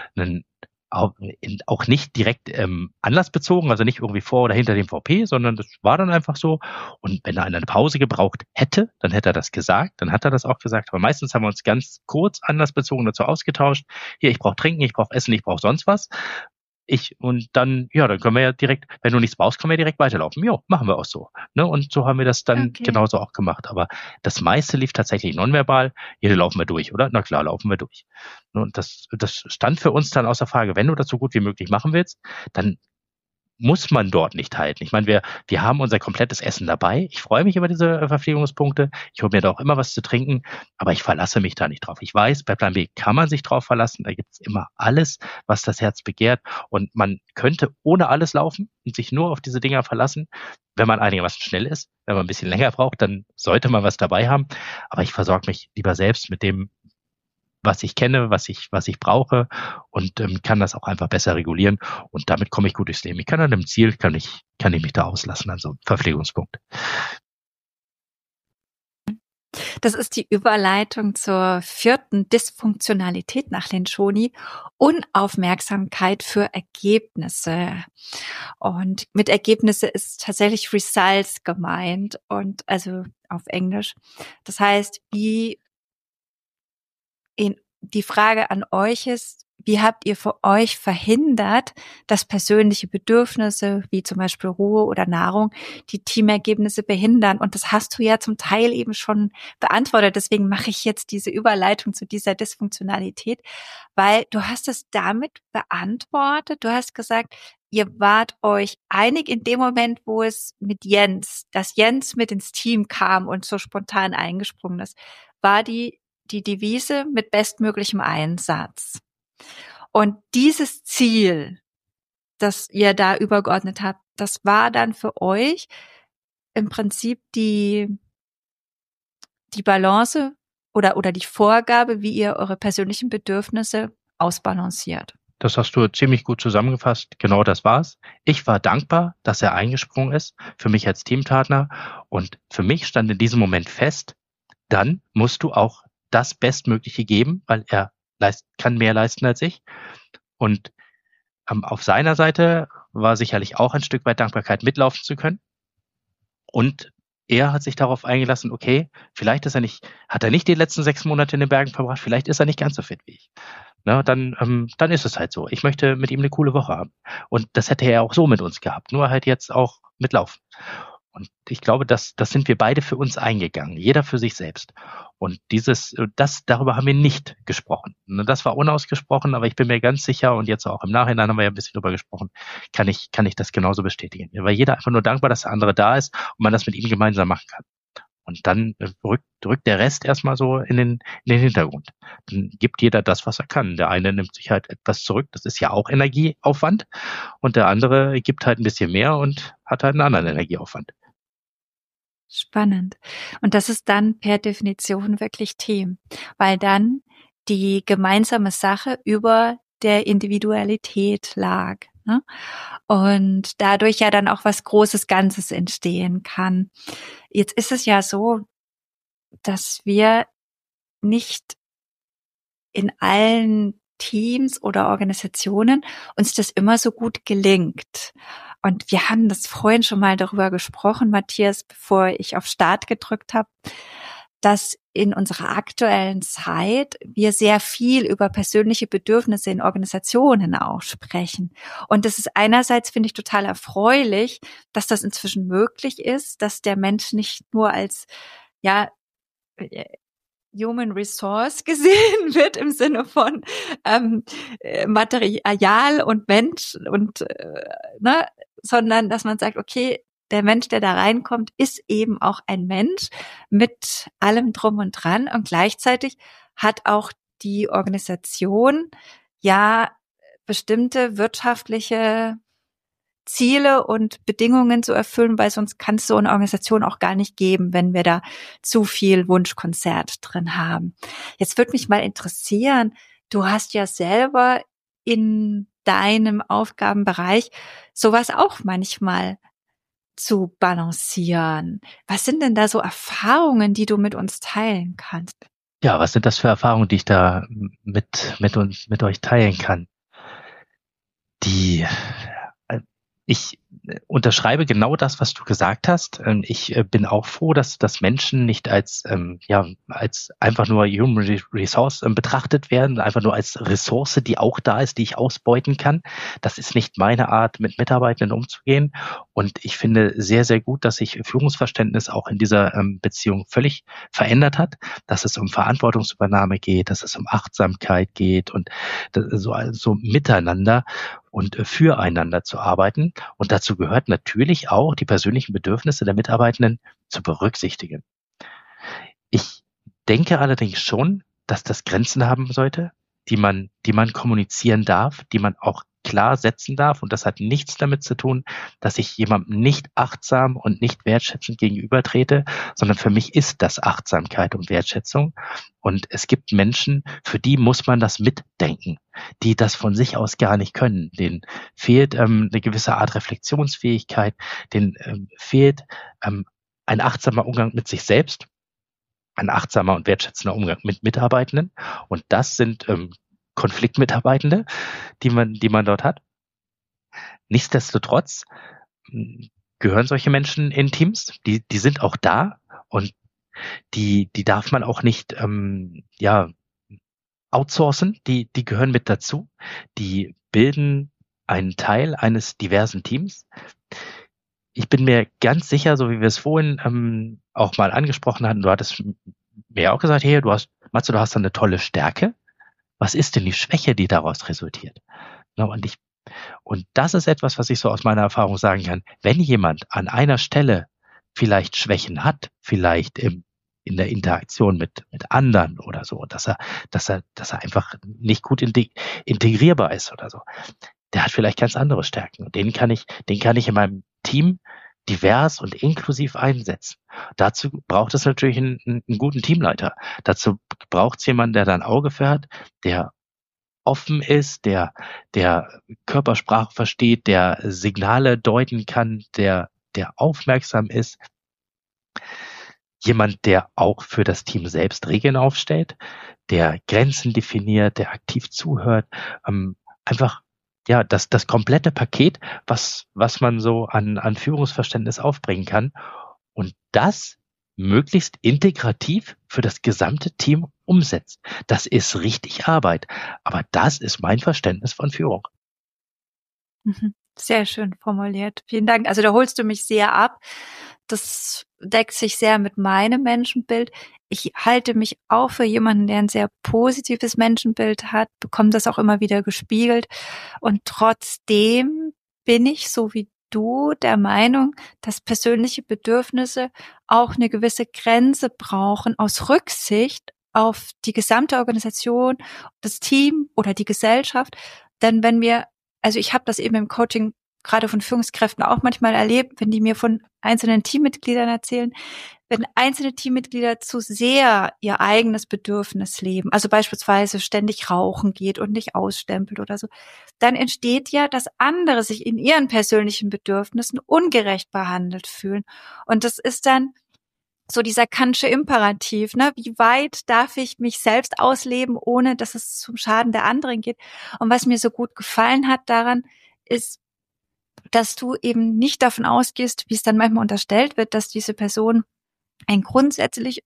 S2: Auch nicht direkt anlassbezogen, also nicht irgendwie vor oder hinter dem VP, sondern das war dann einfach so. Und wenn er eine Pause gebraucht hätte, dann hätte er das gesagt, dann hat er das auch gesagt. Aber meistens haben wir uns ganz kurz anlassbezogen dazu ausgetauscht. Hier, ich brauche Trinken, ich brauche Essen, ich brauche sonst was. Und dann können wir ja direkt, wenn du nichts brauchst, können wir direkt weiterlaufen. Jo, machen wir auch so. Ne? Und so haben wir das dann genauso auch gemacht. Aber das meiste lief tatsächlich nonverbal. Hier laufen wir durch, oder? Na klar, laufen wir durch. Und das stand für uns dann außer Frage, wenn du das so gut wie möglich machen willst, dann muss man dort nicht halten. Ich meine, wir haben unser komplettes Essen dabei. Ich freue mich über diese Verpflegungspunkte. Ich hole mir da auch immer was zu trinken, aber ich verlasse mich da nicht drauf. Ich weiß, bei Plan B kann man sich drauf verlassen. Da gibt es immer alles, was das Herz begehrt. Und man könnte ohne alles laufen und sich nur auf diese Dinger verlassen. Wenn man einigermaßen schnell ist, wenn man ein bisschen länger braucht, dann sollte man was dabei haben. Aber ich versorge mich lieber selbst mit dem, was ich kenne, was ich brauche und kann das auch einfach besser regulieren und damit komme ich gut durchs Leben. Ich kann an einem Ziel, kann ich mich da auslassen an so einem Verpflegungspunkt.
S1: Das ist die Überleitung zur 4. Dysfunktionalität nach Lencioni: Unaufmerksamkeit für Ergebnisse. Und mit Ergebnisse ist tatsächlich Results gemeint, und also auf Englisch. Das heißt, die Frage an euch ist: Wie habt ihr für euch verhindert, dass persönliche Bedürfnisse wie zum Beispiel Ruhe oder Nahrung die Teamergebnisse behindern? Und das hast du ja zum Teil eben schon beantwortet. Deswegen mache ich jetzt diese Überleitung zu dieser Dysfunktionalität, weil du hast es damit beantwortet. Du hast gesagt, ihr wart euch einig in dem Moment, wo es dass Jens mit ins Team kam und so spontan eingesprungen ist, war die Devise mit bestmöglichem Einsatz. Und dieses Ziel, das ihr da übergeordnet habt, das war dann für euch im Prinzip die Balance oder die Vorgabe, wie ihr eure persönlichen Bedürfnisse ausbalanciert.
S2: Das hast du ziemlich gut zusammengefasst. Genau das war's. Ich war dankbar, dass er eingesprungen ist, für mich als Teampartner. Und für mich stand in diesem Moment fest, dann musst du auch das Bestmögliche geben, weil er kann mehr leisten als ich. Und auf seiner Seite war sicherlich auch ein Stück weit Dankbarkeit, mitlaufen zu können. Und er hat sich darauf eingelassen, okay, vielleicht hat er nicht die letzten 6 Monate in den Bergen verbracht, vielleicht ist er nicht ganz so fit wie ich. Na, dann ist es halt so. Ich möchte mit ihm eine coole Woche haben. Und das hätte er auch so mit uns gehabt, nur halt jetzt auch mitlaufen. Und ich glaube, das sind wir beide für uns eingegangen, jeder für sich selbst. Und darüber haben wir nicht gesprochen. Das war unausgesprochen, aber ich bin mir ganz sicher, und jetzt auch im Nachhinein haben wir ja ein bisschen drüber gesprochen, kann ich das genauso bestätigen. Weil jeder einfach nur dankbar, dass der andere da ist und man das mit ihm gemeinsam machen kann. Und dann rückt der Rest erstmal so in den Hintergrund. Dann gibt jeder das, was er kann. Der eine nimmt sich halt etwas zurück, das ist ja auch Energieaufwand. Und der andere gibt halt ein bisschen mehr und hat halt einen anderen Energieaufwand.
S1: Spannend. Und das ist dann per Definition wirklich Team, weil dann die gemeinsame Sache über der Individualität lag, ne? Und dadurch ja dann auch was Großes Ganzes entstehen kann. Jetzt ist es ja so, dass wir nicht in allen Teams oder Organisationen uns das immer so gut gelingt. Und wir haben das vorhin schon mal darüber gesprochen, Matthias, bevor ich auf Start gedrückt habe, dass in unserer aktuellen Zeit wir sehr viel über persönliche Bedürfnisse in Organisationen auch sprechen. Und das ist einerseits, finde ich, total erfreulich, dass das inzwischen möglich ist, dass der Mensch nicht nur als, Human Resource gesehen wird im Sinne von Material und Mensch und sondern dass man sagt, okay, der Mensch, der da reinkommt, ist eben auch ein Mensch mit allem drum und dran, und gleichzeitig hat auch die Organisation ja bestimmte wirtschaftliche Ziele und Bedingungen zu erfüllen, weil sonst kann es so eine Organisation auch gar nicht geben, wenn wir da zu viel Wunschkonzert drin haben. Jetzt würde mich mal interessieren, du hast ja selber in deinem Aufgabenbereich sowas auch manchmal zu balancieren. Was sind denn da so Erfahrungen, die du mit uns teilen kannst?
S2: Ja, was sind das für Erfahrungen, die ich da mit euch teilen kann? Ich unterschreibe genau das, was du gesagt hast. Ich bin auch froh, dass Menschen nicht als einfach nur Human Resource betrachtet werden, einfach nur als Ressource, die auch da ist, die ich ausbeuten kann. Das ist nicht meine Art, mit Mitarbeitenden umzugehen. Und ich finde sehr, sehr gut, dass sich Führungsverständnis auch in dieser Beziehung völlig verändert hat, dass es um Verantwortungsübernahme geht, dass es um Achtsamkeit geht und so miteinander und füreinander zu arbeiten. Und dazu gehört natürlich auch, die persönlichen Bedürfnisse der Mitarbeitenden zu berücksichtigen. Ich denke allerdings schon, dass das Grenzen haben sollte, die man kommunizieren darf, die man auch klar setzen darf. Und das hat nichts damit zu tun, dass ich jemandem nicht achtsam und nicht wertschätzend gegenübertrete, sondern für mich ist das Achtsamkeit und Wertschätzung. Und es gibt Menschen, für die muss man das mitdenken, die das von sich aus gar nicht können. Denen fehlt eine gewisse Art Reflexionsfähigkeit, denen fehlt ein achtsamer Umgang mit sich selbst. ein achtsamer und wertschätzender Umgang mit Mitarbeitenden. Und das sind Konfliktmitarbeitende, die man dort hat. Nichtsdestotrotz gehören solche Menschen in Teams, die sind auch da und die darf man auch nicht outsourcen, die gehören mit dazu, die bilden einen Teil eines diversen Teams. Ich bin mir ganz sicher, so wie wir es vorhin auch mal angesprochen hatten, du hattest mir auch gesagt, hey, Matze, du hast da eine tolle Stärke. Was ist denn die Schwäche, die daraus resultiert? Und das ist etwas, was ich so aus meiner Erfahrung sagen kann. Wenn jemand an einer Stelle vielleicht Schwächen hat, vielleicht in der Interaktion mit anderen oder so, dass er einfach nicht gut integrierbar ist oder so, der hat vielleicht ganz andere Stärken. Und den kann ich in meinem Team divers und inklusiv einsetzen. Dazu braucht es natürlich einen guten Teamleiter. Dazu braucht es jemanden, der da ein Auge für hat, der offen ist, der Körpersprache versteht, der Signale deuten kann, der aufmerksam ist. Jemand, der auch für das Team selbst Regeln aufstellt, der Grenzen definiert, der aktiv zuhört, einfach ja das komplette Paket, was man so an Führungsverständnis aufbringen kann und das möglichst integrativ für das gesamte Team umsetzt. Das ist richtig Arbeit, aber das ist mein Verständnis von Führung.
S1: Sehr schön formuliert. Vielen Dank. Also da holst du mich sehr ab. Das deckt sich sehr mit meinem Menschenbild. Ich halte mich auch für jemanden, der ein sehr positives Menschenbild hat, bekomme das auch immer wieder gespiegelt. Und trotzdem bin ich, so wie du, der Meinung, dass persönliche Bedürfnisse auch eine gewisse Grenze brauchen aus Rücksicht auf die gesamte Organisation, das Team oder die Gesellschaft. Denn also ich habe das eben im Coaching gerade von Führungskräften auch manchmal erlebt, wenn die mir von einzelnen Teammitgliedern erzählen, wenn einzelne Teammitglieder zu sehr ihr eigenes Bedürfnis leben, also beispielsweise ständig rauchen geht und nicht ausstempelt oder so, dann entsteht ja, dass andere sich in ihren persönlichen Bedürfnissen ungerecht behandelt fühlen. Und das ist dann so dieser Kantsche Imperativ, ne? Wie weit darf ich mich selbst ausleben, ohne dass es zum Schaden der anderen geht? Und was mir so gut gefallen hat daran, ist, dass du eben nicht davon ausgehst, wie es dann manchmal unterstellt wird, dass diese Person ein grundsätzlich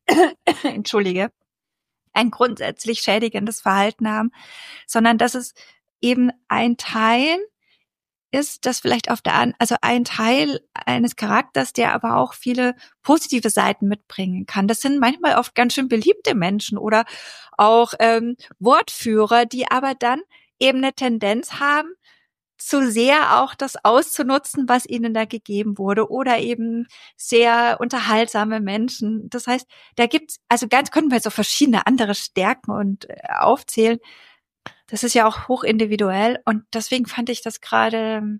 S1: schädigendes Verhalten haben, sondern dass es eben ein Teil ist, das vielleicht also ein Teil eines Charakters, der aber auch viele positive Seiten mitbringen kann. Das sind manchmal oft ganz schön beliebte Menschen oder auch Wortführer, die aber dann eben eine Tendenz haben, zu sehr auch das auszunutzen, was ihnen da gegeben wurde, oder eben sehr unterhaltsame Menschen. Das heißt, da gibt's, also können wir jetzt auch verschiedene andere Stärken und aufzählen. Das ist ja auch hochindividuell und deswegen fand ich das gerade,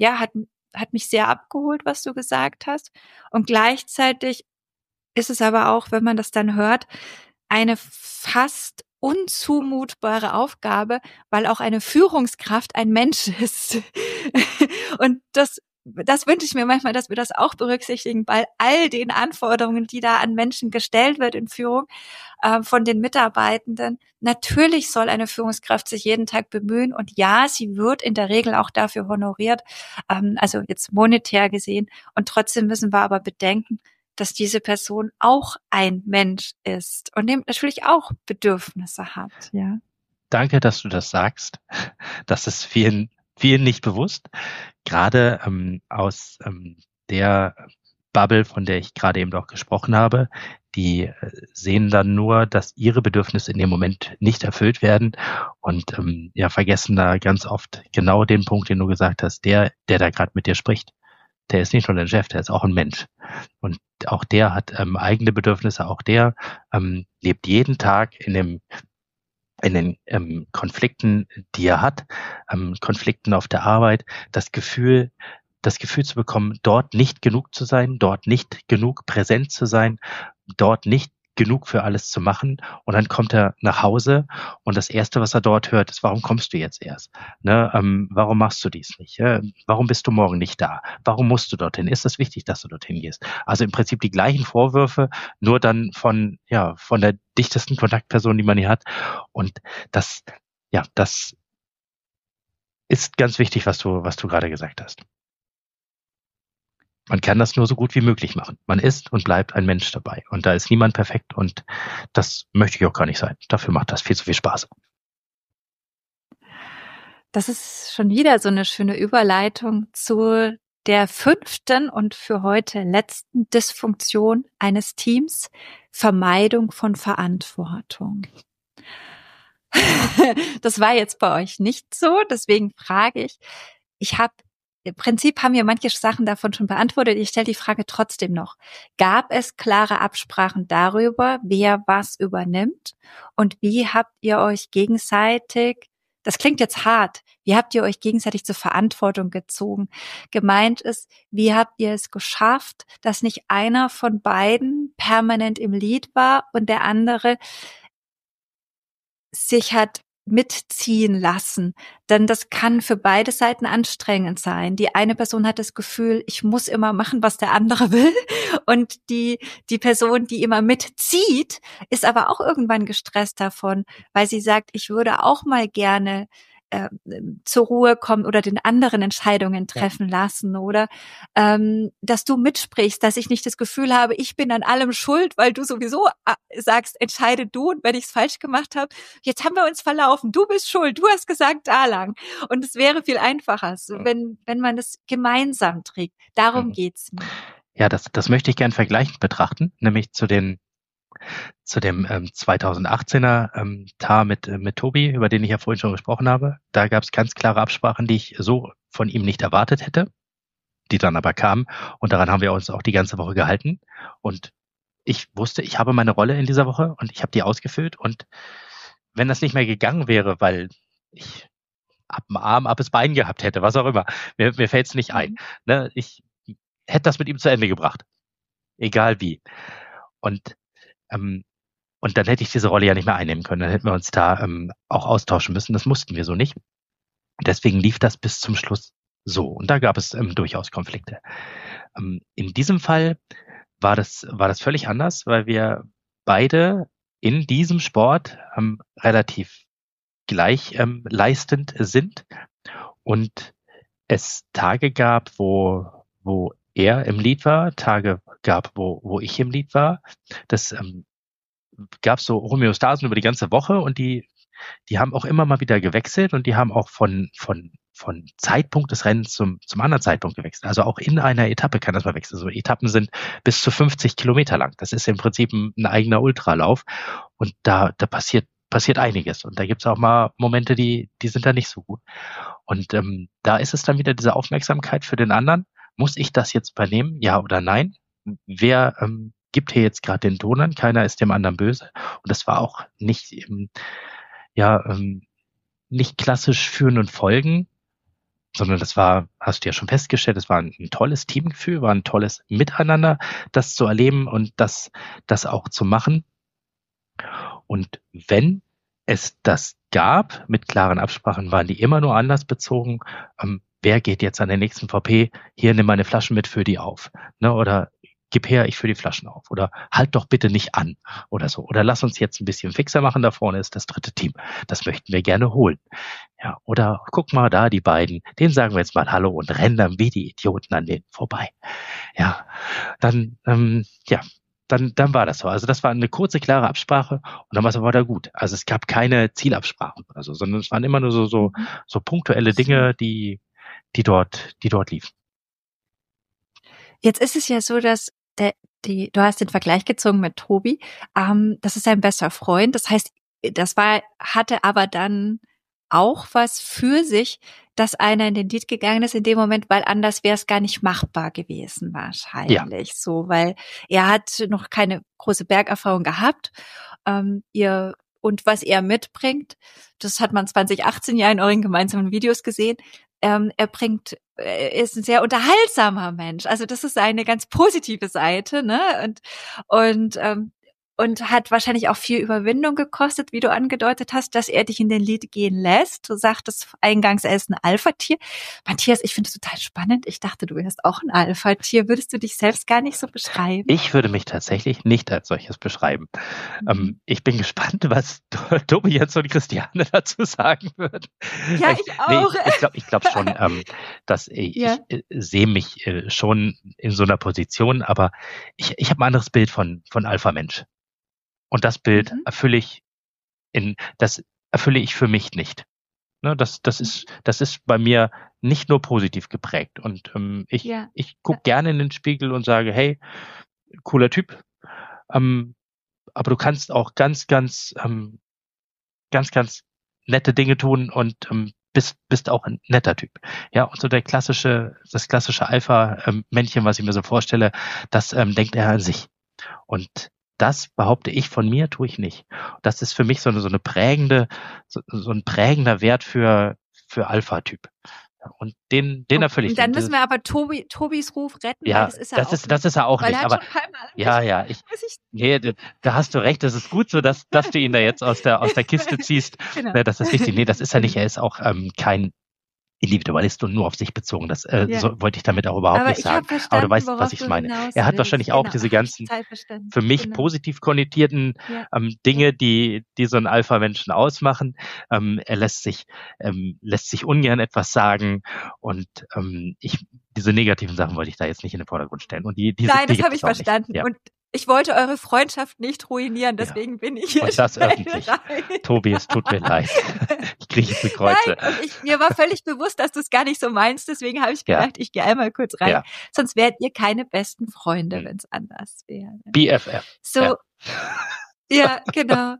S1: hat mich sehr abgeholt, was du gesagt hast. Und gleichzeitig ist es aber auch, wenn man das dann hört, eine fast unzumutbare Aufgabe, weil auch eine Führungskraft ein Mensch ist. Und das wünsche ich mir manchmal, dass wir das auch berücksichtigen, bei all den Anforderungen, die da an Menschen gestellt wird in Führung von den Mitarbeitenden. Natürlich soll eine Führungskraft sich jeden Tag bemühen und ja, sie wird in der Regel auch dafür honoriert, also jetzt monetär gesehen. Und trotzdem müssen wir aber bedenken, dass diese Person auch ein Mensch ist und natürlich auch Bedürfnisse hat. Ja.
S2: Danke, dass du das sagst. Das ist vielen nicht bewusst. Gerade aus der Bubble, von der ich gerade eben auch gesprochen habe, die sehen dann nur, dass ihre Bedürfnisse in dem Moment nicht erfüllt werden und vergessen da ganz oft genau den Punkt, den du gesagt hast, der da gerade mit dir spricht. Der ist nicht nur ein Chef, der ist auch ein Mensch. Und auch der hat eigene Bedürfnisse, auch der lebt jeden Tag in den Konflikten, die er hat, Konflikten auf der Arbeit, das Gefühl zu bekommen, dort nicht genug zu sein, dort nicht genug präsent zu sein, dort nicht genug für alles zu machen. Und dann kommt er nach Hause und das Erste, was er dort hört, ist, warum kommst du jetzt erst? Ne, warum machst du dies nicht? Warum bist du morgen nicht da? Warum musst du dorthin? Ist es wichtig, dass du dorthin gehst? Also im Prinzip die gleichen Vorwürfe, nur dann von der dichtesten Kontaktperson, die man hier hat. Und das ist ganz wichtig, was du gerade gesagt hast. Man kann das nur so gut wie möglich machen. Man ist und bleibt ein Mensch dabei. Und da ist niemand perfekt und das möchte ich auch gar nicht sein. Dafür macht das viel zu viel Spaß.
S1: Das ist schon wieder so eine schöne Überleitung zu der 5. und für heute letzten Dysfunktion eines Teams: Vermeidung von Verantwortung. Das war jetzt bei euch nicht so, deswegen frage ich. Im Prinzip haben wir manche Sachen davon schon beantwortet. Ich stelle die Frage trotzdem noch. Gab es klare Absprachen darüber, wer was übernimmt? Und wie habt ihr euch gegenseitig, das klingt jetzt hart, wie habt ihr euch gegenseitig zur Verantwortung gezogen? Gemeint ist, wie habt ihr es geschafft, dass nicht einer von beiden permanent im Lead war und der andere sich hat mitziehen lassen, denn das kann für beide Seiten anstrengend sein. Die eine Person hat das Gefühl, ich muss immer machen, was der andere will, und die Person, die immer mitzieht, ist aber auch irgendwann gestresst davon, weil sie sagt, ich würde auch mal gerne zur Ruhe kommen oder den anderen Entscheidungen treffen lassen, oder dass du mitsprichst, dass ich nicht das Gefühl habe, ich bin an allem schuld, weil du sowieso sagst, entscheide du, und wenn ich es falsch gemacht habe, jetzt haben wir uns verlaufen, du bist schuld, du hast gesagt da lang. Und es wäre viel einfacher, so, wenn man das gemeinsam trägt. Darum geht's mir.
S2: Ja, das möchte ich gern vergleichend betrachten, nämlich zu dem 2018er TAR mit Tobi, über den ich ja vorhin schon gesprochen habe. Da gab es ganz klare Absprachen, die ich so von ihm nicht erwartet hätte, die dann aber kamen. Und daran haben wir uns auch die ganze Woche gehalten. Und ich wusste, ich habe meine Rolle in dieser Woche und ich habe die ausgefüllt. Und wenn das nicht mehr gegangen wäre, weil ich ab dem Arm, ab das Bein gehabt hätte, was auch immer, mir fällt es nicht ein. Ne? Ich hätte das mit ihm zu Ende gebracht. Egal wie. Und dann hätte ich diese Rolle ja nicht mehr einnehmen können. Dann hätten wir uns da auch austauschen müssen. Das mussten wir so nicht. Deswegen lief das bis zum Schluss so. Und da gab es durchaus Konflikte. In diesem Fall war das völlig anders, weil wir beide in diesem Sport relativ gleich leistend sind und es Tage gab, wo er im Lead war, Tage gab, wo ich im Lead war. Das gab so Homöostasen über die ganze Woche und die haben auch immer mal wieder gewechselt und die haben auch von Zeitpunkt des Rennens zum anderen Zeitpunkt gewechselt. Also auch in einer Etappe kann das mal wechseln. So Etappen sind bis zu 50 Kilometer lang. Das ist im Prinzip ein eigener Ultralauf und da passiert einiges. Und da gibt's auch mal Momente, die sind da nicht so gut. Und da ist es dann wieder diese Aufmerksamkeit für den anderen. Muss ich das jetzt übernehmen? Ja oder nein? Wer gibt hier jetzt gerade den Ton an? Keiner ist dem anderen böse. Und das war auch nicht, nicht klassisch Führen und Folgen, sondern das war, hast du ja schon festgestellt, es war ein tolles Teamgefühl, war ein tolles Miteinander, das zu erleben und das auch zu machen. Und wenn es das gab, mit klaren Absprachen, waren die immer nur anlassbezogen. Wer geht jetzt an den nächsten VP? Hier, nimm meine Flaschen mit, füll die auf. Ne? Oder gib her, ich fülle die Flaschen auf. Oder halt doch bitte nicht an. Oder so. Oder lass uns jetzt ein bisschen fixer machen. Da vorne ist das dritte Team. Das möchten wir gerne holen. Ja, oder guck mal da, die beiden. Denen sagen wir jetzt mal Hallo und rennen dann wie die Idioten an denen vorbei. Ja, dann war das so. Also das war eine kurze, klare Absprache und dann war es aber da gut. Also es gab keine Zielabsprachen oder so, sondern es waren immer nur so punktuelle Dinge, die dort liefen.
S1: Jetzt ist es ja so, dass du hast den Vergleich gezogen mit Tobi. Das ist ein bester Freund. Das heißt, hatte aber dann auch was für sich, dass einer in den Lead gegangen ist in dem Moment, weil anders wäre es gar nicht machbar gewesen wahrscheinlich. Ja. So, weil er hat noch keine große Bergerfahrung gehabt. Und was er mitbringt, das hat man 2018 ja in euren gemeinsamen Videos gesehen. Er ist ein sehr unterhaltsamer Mensch. Also das ist eine ganz positive Seite, ne? Und und hat wahrscheinlich auch viel Überwindung gekostet, wie du angedeutet hast, dass er dich in den Lead gehen lässt. Du sagtest eingangs, er ist ein Alpha-Tier. Matthias, ich finde es total spannend. Ich dachte, du wärst auch ein Alpha-Tier. Würdest du dich selbst gar nicht so beschreiben?
S2: Ich würde mich tatsächlich nicht als solches beschreiben. Ich bin gespannt, was Tobi jetzt und Christiane dazu sagen wird.
S1: Ja, ich auch.
S2: Ich glaube schon, dass ich sehe mich schon in so einer Position, aber ich habe ein anderes Bild von Alpha-Mensch. Und das Bild erfülle ich für mich nicht. Ne, das ist bei mir nicht nur positiv geprägt. Und ich gucke gerne in den Spiegel und sage, hey, cooler Typ. Aber du kannst auch ganz nette Dinge tun und bist auch ein netter Typ. Ja, und so das klassische Alpha-Männchen, was ich mir so vorstelle, das denkt er an sich. Und das behaupte ich von mir, tue ich nicht. Das ist für mich so ein prägender Wert für Alpha-Typ. Und den erfülle ich.
S1: Und dann müssen wir aber Tobis Ruf retten,
S2: ja,
S1: weil das ist
S2: er auch
S1: weil
S2: nicht.
S1: Er hat
S2: Aber da hast du recht. Das ist gut so, dass du ihn da jetzt aus der Kiste ziehst. Genau. Das ist wichtig. Nee, das ist er nicht. Er ist auch kein Individualist und nur auf sich bezogen. Das so wollte ich damit auch überhaupt nicht sagen. Aber du weißt, was ich meine. Er hat wahrscheinlich auch diese ganzen für mich positiv konnotierten Dinge, die so einen Alpha-Menschen ausmachen. Er lässt sich ungern etwas sagen und diese negativen Sachen wollte ich da jetzt nicht in den Vordergrund stellen. Und
S1: Nein, das habe ich verstanden. Ja. Und ich wollte eure Freundschaft nicht ruinieren, deswegen bin ich hier.
S2: Und das öffentlich. Tobi, es tut mir leid. Ich kriege zu Kreuze.
S1: Nein, und mir war völlig bewusst, dass du es gar nicht so meinst, deswegen habe ich gedacht, ich gehe einmal kurz rein. Ja. Sonst wärt ihr keine besten Freunde, wenn es anders wäre.
S2: BFF.
S1: So, ja genau.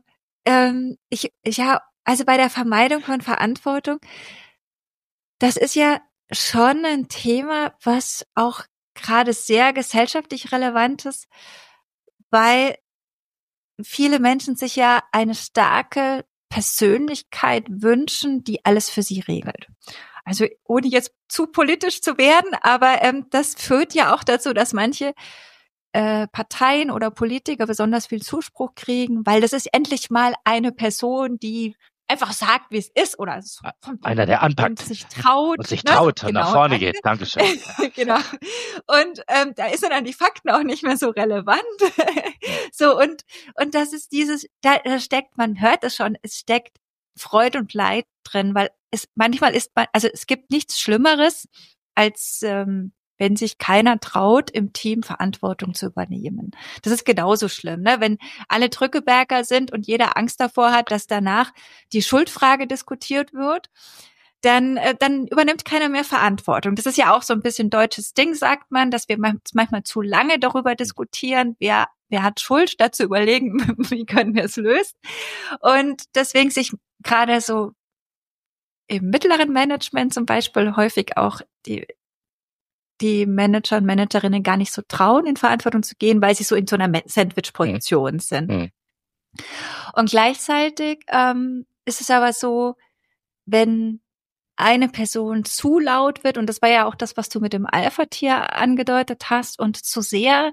S1: Also bei der Vermeidung von Verantwortung, das ist ja schon ein Thema, was auch gerade sehr gesellschaftlich relevant ist, weil viele Menschen sich ja eine starke Persönlichkeit wünschen, die alles für sie regelt. Also ohne jetzt zu politisch zu werden, aber das führt ja auch dazu, dass manche Parteien oder Politiker besonders viel Zuspruch kriegen, weil das ist endlich mal eine Person, die einfach sagt, wie es ist, oder
S2: einer, der anpackt
S1: und sich traut
S2: und nach vorne geht. Dankeschön.
S1: Genau. Und da ist dann die Fakten auch nicht mehr so relevant. So und das ist da steckt, man hört es schon, es steckt Freude und Leid drin, weil es gibt nichts Schlimmeres als wenn sich keiner traut, im Team Verantwortung zu übernehmen. Das ist genauso schlimm, ne? Wenn alle Drückeberger sind und jeder Angst davor hat, dass danach die Schuldfrage diskutiert wird, dann übernimmt keiner mehr Verantwortung. Das ist ja auch so ein bisschen deutsches Ding, sagt man, dass wir manchmal zu lange darüber diskutieren, wer hat Schuld, dazu überlegen, wie können wir es lösen. Und deswegen sich gerade so im mittleren Management zum Beispiel häufig auch die Manager und Managerinnen gar nicht so trauen, in Verantwortung zu gehen, weil sie so in so einer Sandwich-Position sind. Und gleichzeitig ist es aber so, wenn eine Person zu laut wird, und das war ja auch das, was du mit dem Alpha-Tier angedeutet hast, und zu sehr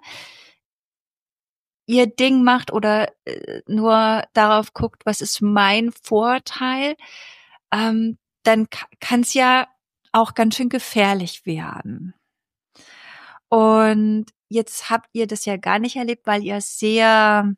S1: ihr Ding macht oder nur darauf guckt, was ist mein Vorteil, dann kann es ja auch ganz schön gefährlich werden. Und jetzt habt ihr das ja gar nicht erlebt, weil ihr sehr,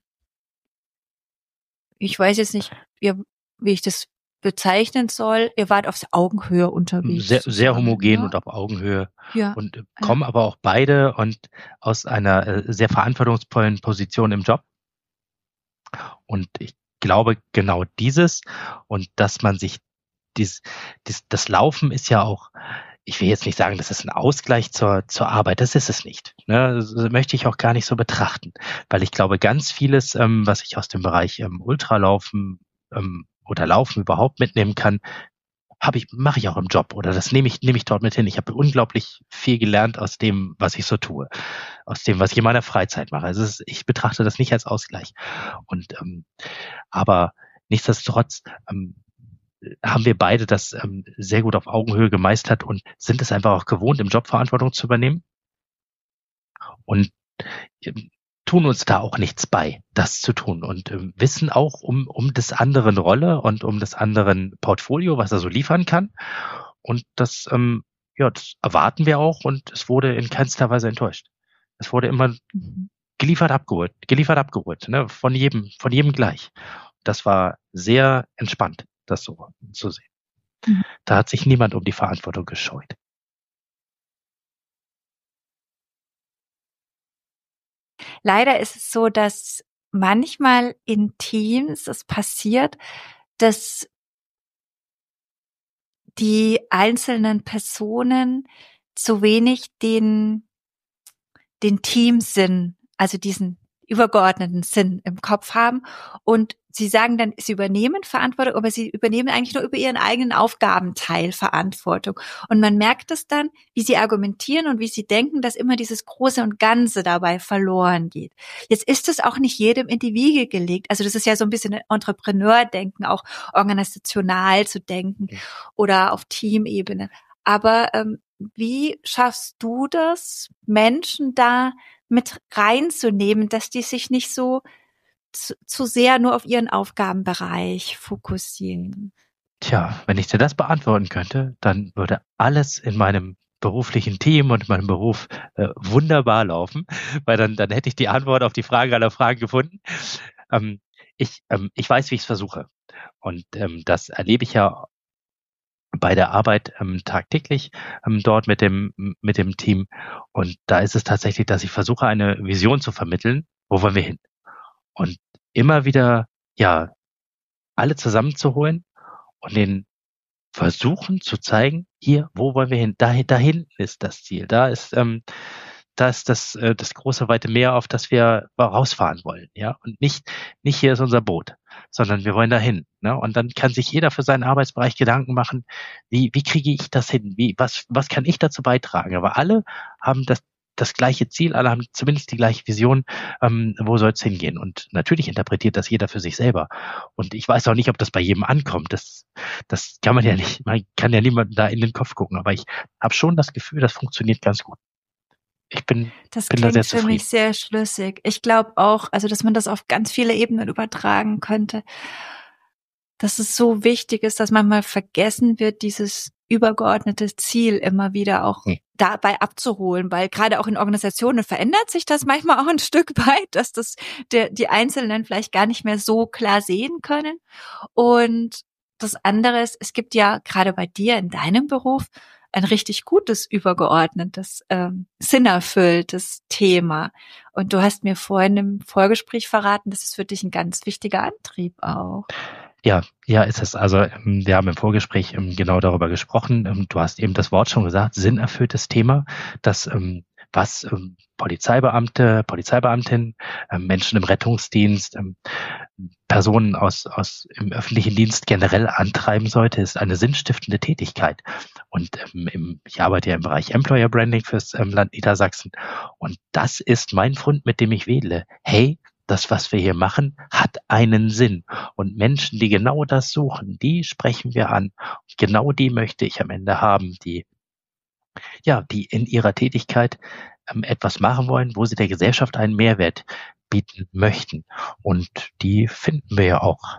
S1: ich weiß jetzt nicht, wie ich das bezeichnen soll, ihr wart auf Augenhöhe unterwegs.
S2: Sehr homogen, ja? Und auf Augenhöhe.
S1: Ja.
S2: Und kommen aber auch beide und aus einer sehr verantwortungsvollen Position im Job. Und ich glaube, genau dieses und dass man sich das Laufen ist ja auch, ich will jetzt nicht sagen, das ist ein Ausgleich zur Arbeit, das ist es nicht. Ne? Das möchte ich auch gar nicht so betrachten, weil ich glaube, ganz vieles, was ich aus dem Bereich Ultralaufen oder Laufen überhaupt mitnehmen kann, mache ich auch im Job oder das nehme ich dort mit hin. Ich habe unglaublich viel gelernt aus dem, was ich so tue, aus dem, was ich in meiner Freizeit mache. Also ich betrachte das nicht als Ausgleich. Und aber nichtsdestotrotz haben wir beide das sehr gut auf Augenhöhe gemeistert und sind es einfach auch gewohnt, im Job Verantwortung zu übernehmen. Und tun uns da auch nichts bei, das zu tun und wissen auch um des anderen Rolle und um des anderen Portfolio, was er so liefern kann. Und das erwarten wir auch und es wurde in keinster Weise enttäuscht. Es wurde immer geliefert, abgeholt, ne? Von jedem gleich. Das war sehr entspannt, das so zu sehen. Da hat sich niemand um die Verantwortung gescheut.
S1: Leider ist es so, dass manchmal in Teams es passiert, dass die einzelnen Personen zu wenig den Teamsinn, also diesen übergeordneten Sinn im Kopf haben und sie sagen dann, sie übernehmen Verantwortung, aber sie übernehmen eigentlich nur über ihren eigenen Aufgabenteil Verantwortung. Und man merkt es dann, wie sie argumentieren und wie sie denken, dass immer dieses Große und Ganze dabei verloren geht. Jetzt ist es auch nicht jedem in die Wiege gelegt. Also das ist ja so ein bisschen ein Entrepreneur-Denken, auch organisational zu denken oder auf Teamebene. Aber wie schaffst du das, Menschen da mit reinzunehmen, dass die sich nicht so zu sehr nur auf ihren Aufgabenbereich fokussieren?
S2: Tja, wenn ich dir das beantworten könnte, dann würde alles in meinem beruflichen Team und in meinem Beruf wunderbar laufen, weil dann hätte ich die Antwort auf die Frage aller Fragen gefunden. Ich weiß, wie ich es versuche. Und das erlebe ich ja bei der Arbeit tagtäglich dort mit dem Team. Und da ist es tatsächlich, dass ich versuche, eine Vision zu vermitteln, wo wollen wir hin? Und immer wieder, ja, alle zusammenzuholen und den versuchen zu zeigen, hier, wo wollen wir hin? Da hinten ist das Ziel. Da ist das große weite Meer, auf das wir rausfahren wollen, ja. Und nicht hier ist unser Boot, sondern wir wollen dahin, ne? Und dann kann sich jeder für seinen Arbeitsbereich Gedanken machen, wie kriege ich das hin? Was kann ich dazu beitragen? Aber alle haben das gleiche Ziel, alle haben zumindest die gleiche Vision, wo soll es hingehen? Und natürlich interpretiert das jeder für sich selber. Und ich weiß auch nicht, ob das bei jedem ankommt. Das kann man ja nicht. Man kann ja niemandem da in den Kopf gucken. Aber ich habe schon das Gefühl, das funktioniert ganz gut. Ich bin
S1: Das
S2: da sehr
S1: klingt für
S2: zufrieden.
S1: mich sehr schlüssig. Ich glaube auch, also dass man das auf ganz viele Ebenen übertragen könnte. Dass es so wichtig ist, dass manchmal vergessen wird, dieses übergeordnete Ziel immer wieder auch dabei abzuholen, weil gerade auch in Organisationen verändert sich das manchmal auch ein Stück weit, dass das die Einzelnen vielleicht gar nicht mehr so klar sehen können. Und das andere ist, es gibt ja gerade bei dir in deinem Beruf ein richtig gutes, übergeordnetes, sinnerfülltes Thema. Und du hast mir vorhin im Vorgespräch verraten, das ist für dich ein ganz wichtiger Antrieb auch.
S2: Ja, ist es. Also wir haben im Vorgespräch genau darüber gesprochen. Du hast eben das Wort schon gesagt, sinnerfülltes Thema, das was Polizeibeamte, Polizeibeamtinnen, Menschen im Rettungsdienst, Personen aus im öffentlichen Dienst generell antreiben sollte, ist eine sinnstiftende Tätigkeit. Und ich arbeite ja im Bereich Employer Branding fürs Land Niedersachsen. Und das ist mein Pfund, mit dem ich wähle. Hey, das, was wir hier machen, hat einen Sinn. Und Menschen, die genau das suchen, die sprechen wir an. Und genau die möchte ich am Ende haben, die in ihrer Tätigkeit etwas machen wollen, wo sie der Gesellschaft einen Mehrwert bieten möchten. Und die finden wir ja auch,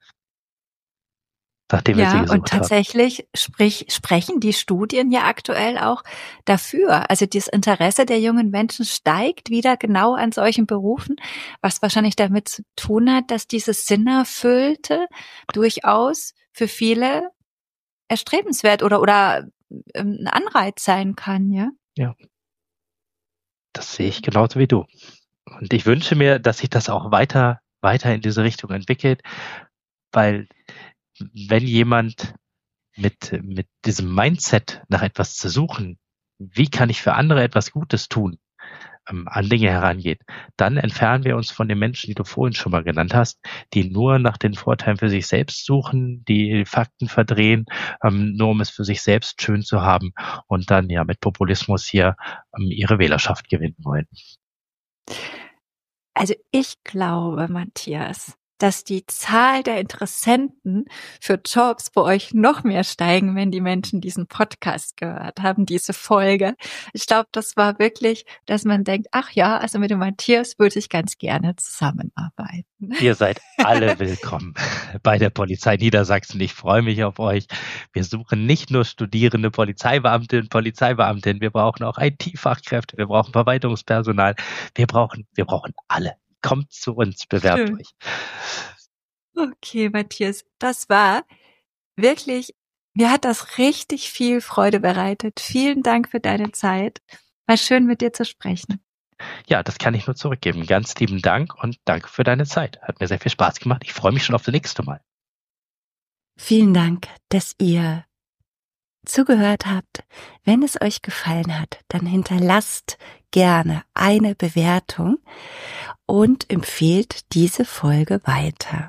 S2: nachdem wir sie gesucht haben.
S1: Und tatsächlich sprechen die Studien ja aktuell auch dafür. Also das Interesse der jungen Menschen steigt wieder genau an solchen Berufen, was wahrscheinlich damit zu tun hat, dass dieses Sinnerfüllte durchaus für viele erstrebenswert oder ein Anreiz sein kann, ja?
S2: Ja. Das sehe ich genauso wie du. Und ich wünsche mir, dass sich das auch weiter in diese Richtung entwickelt, weil wenn jemand mit diesem Mindset nach etwas zu suchen, wie kann ich für andere etwas Gutes tun, an Dinge herangeht, dann entfernen wir uns von den Menschen, die du vorhin schon mal genannt hast, die nur nach den Vorteilen für sich selbst suchen, die Fakten verdrehen, nur um es für sich selbst schön zu haben und dann mit Populismus hier ihre Wählerschaft gewinnen wollen.
S1: Also ich glaube, Matthias, dass die Zahl der Interessenten für Jobs bei euch noch mehr steigen, wenn die Menschen diesen Podcast gehört haben, diese Folge. Ich glaube, das war wirklich, dass man denkt, ach ja, also mit dem Matthias würde ich ganz gerne zusammenarbeiten.
S2: Ihr seid alle willkommen bei der Polizei Niedersachsen. Ich freue mich auf euch. Wir suchen nicht nur studierende Polizeibeamtinnen, Polizeibeamtinnen, wir brauchen auch IT-Fachkräfte, wir brauchen Verwaltungspersonal, wir brauchen alle. Kommt zu uns, bewerbt
S1: Schön.
S2: euch.
S1: Okay, Matthias, das war wirklich, mir hat das richtig viel Freude bereitet. Vielen Dank für deine Zeit. War schön, mit dir zu sprechen.
S2: Ja, das kann ich nur zurückgeben. Ganz lieben Dank und danke für deine Zeit. Hat mir sehr viel Spaß gemacht. Ich freue mich schon auf das nächste Mal.
S1: Vielen Dank, dass ihr zugehört habt. Wenn es euch gefallen hat, dann hinterlasst gerne eine Bewertung und empfehlt diese Folge weiter.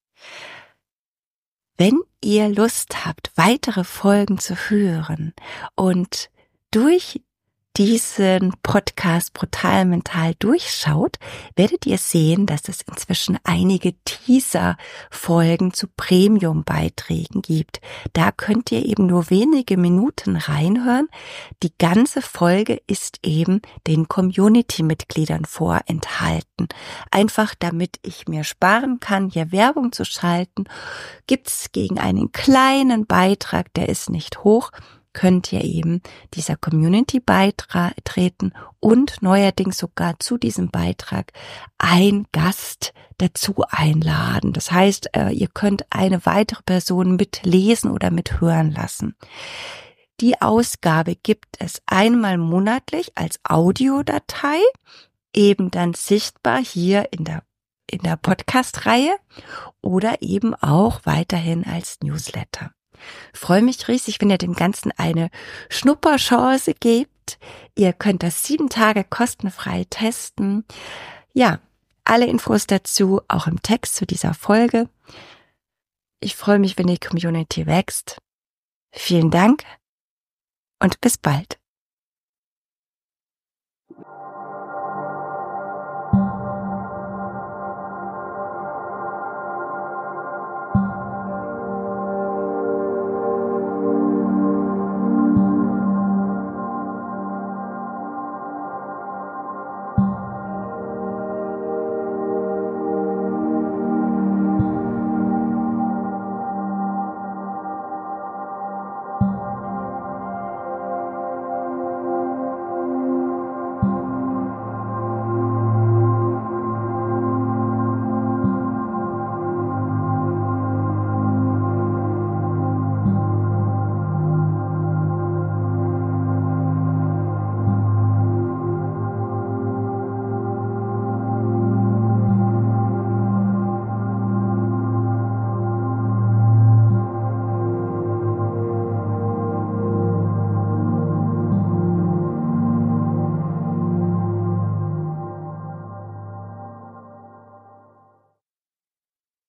S1: Wenn ihr Lust habt, weitere Folgen zu hören und durch diesen Podcast Brutal Mental durchschaut, werdet ihr sehen, dass es inzwischen einige Teaser-Folgen zu Premium-Beiträgen gibt. Da könnt ihr eben nur wenige Minuten reinhören. Die ganze Folge ist eben den Community-Mitgliedern vorenthalten. Einfach damit ich mir sparen kann, hier Werbung zu schalten, gibt's gegen einen kleinen Beitrag, der ist nicht hoch, könnt ihr eben dieser Community beitreten und neuerdings sogar zu diesem Beitrag ein Gast dazu einladen. Das heißt, ihr könnt eine weitere Person mitlesen oder mithören lassen. Die Ausgabe gibt es einmal monatlich als Audiodatei, eben dann sichtbar hier in der Podcast-Reihe oder eben auch weiterhin als Newsletter. Ich freue mich riesig, wenn ihr dem Ganzen eine Schnupperchance gebt. Ihr könnt das 7 Tage kostenfrei testen. Ja, alle Infos dazu auch im Text zu dieser Folge. Ich freue mich, wenn die Community wächst. Vielen Dank und bis bald.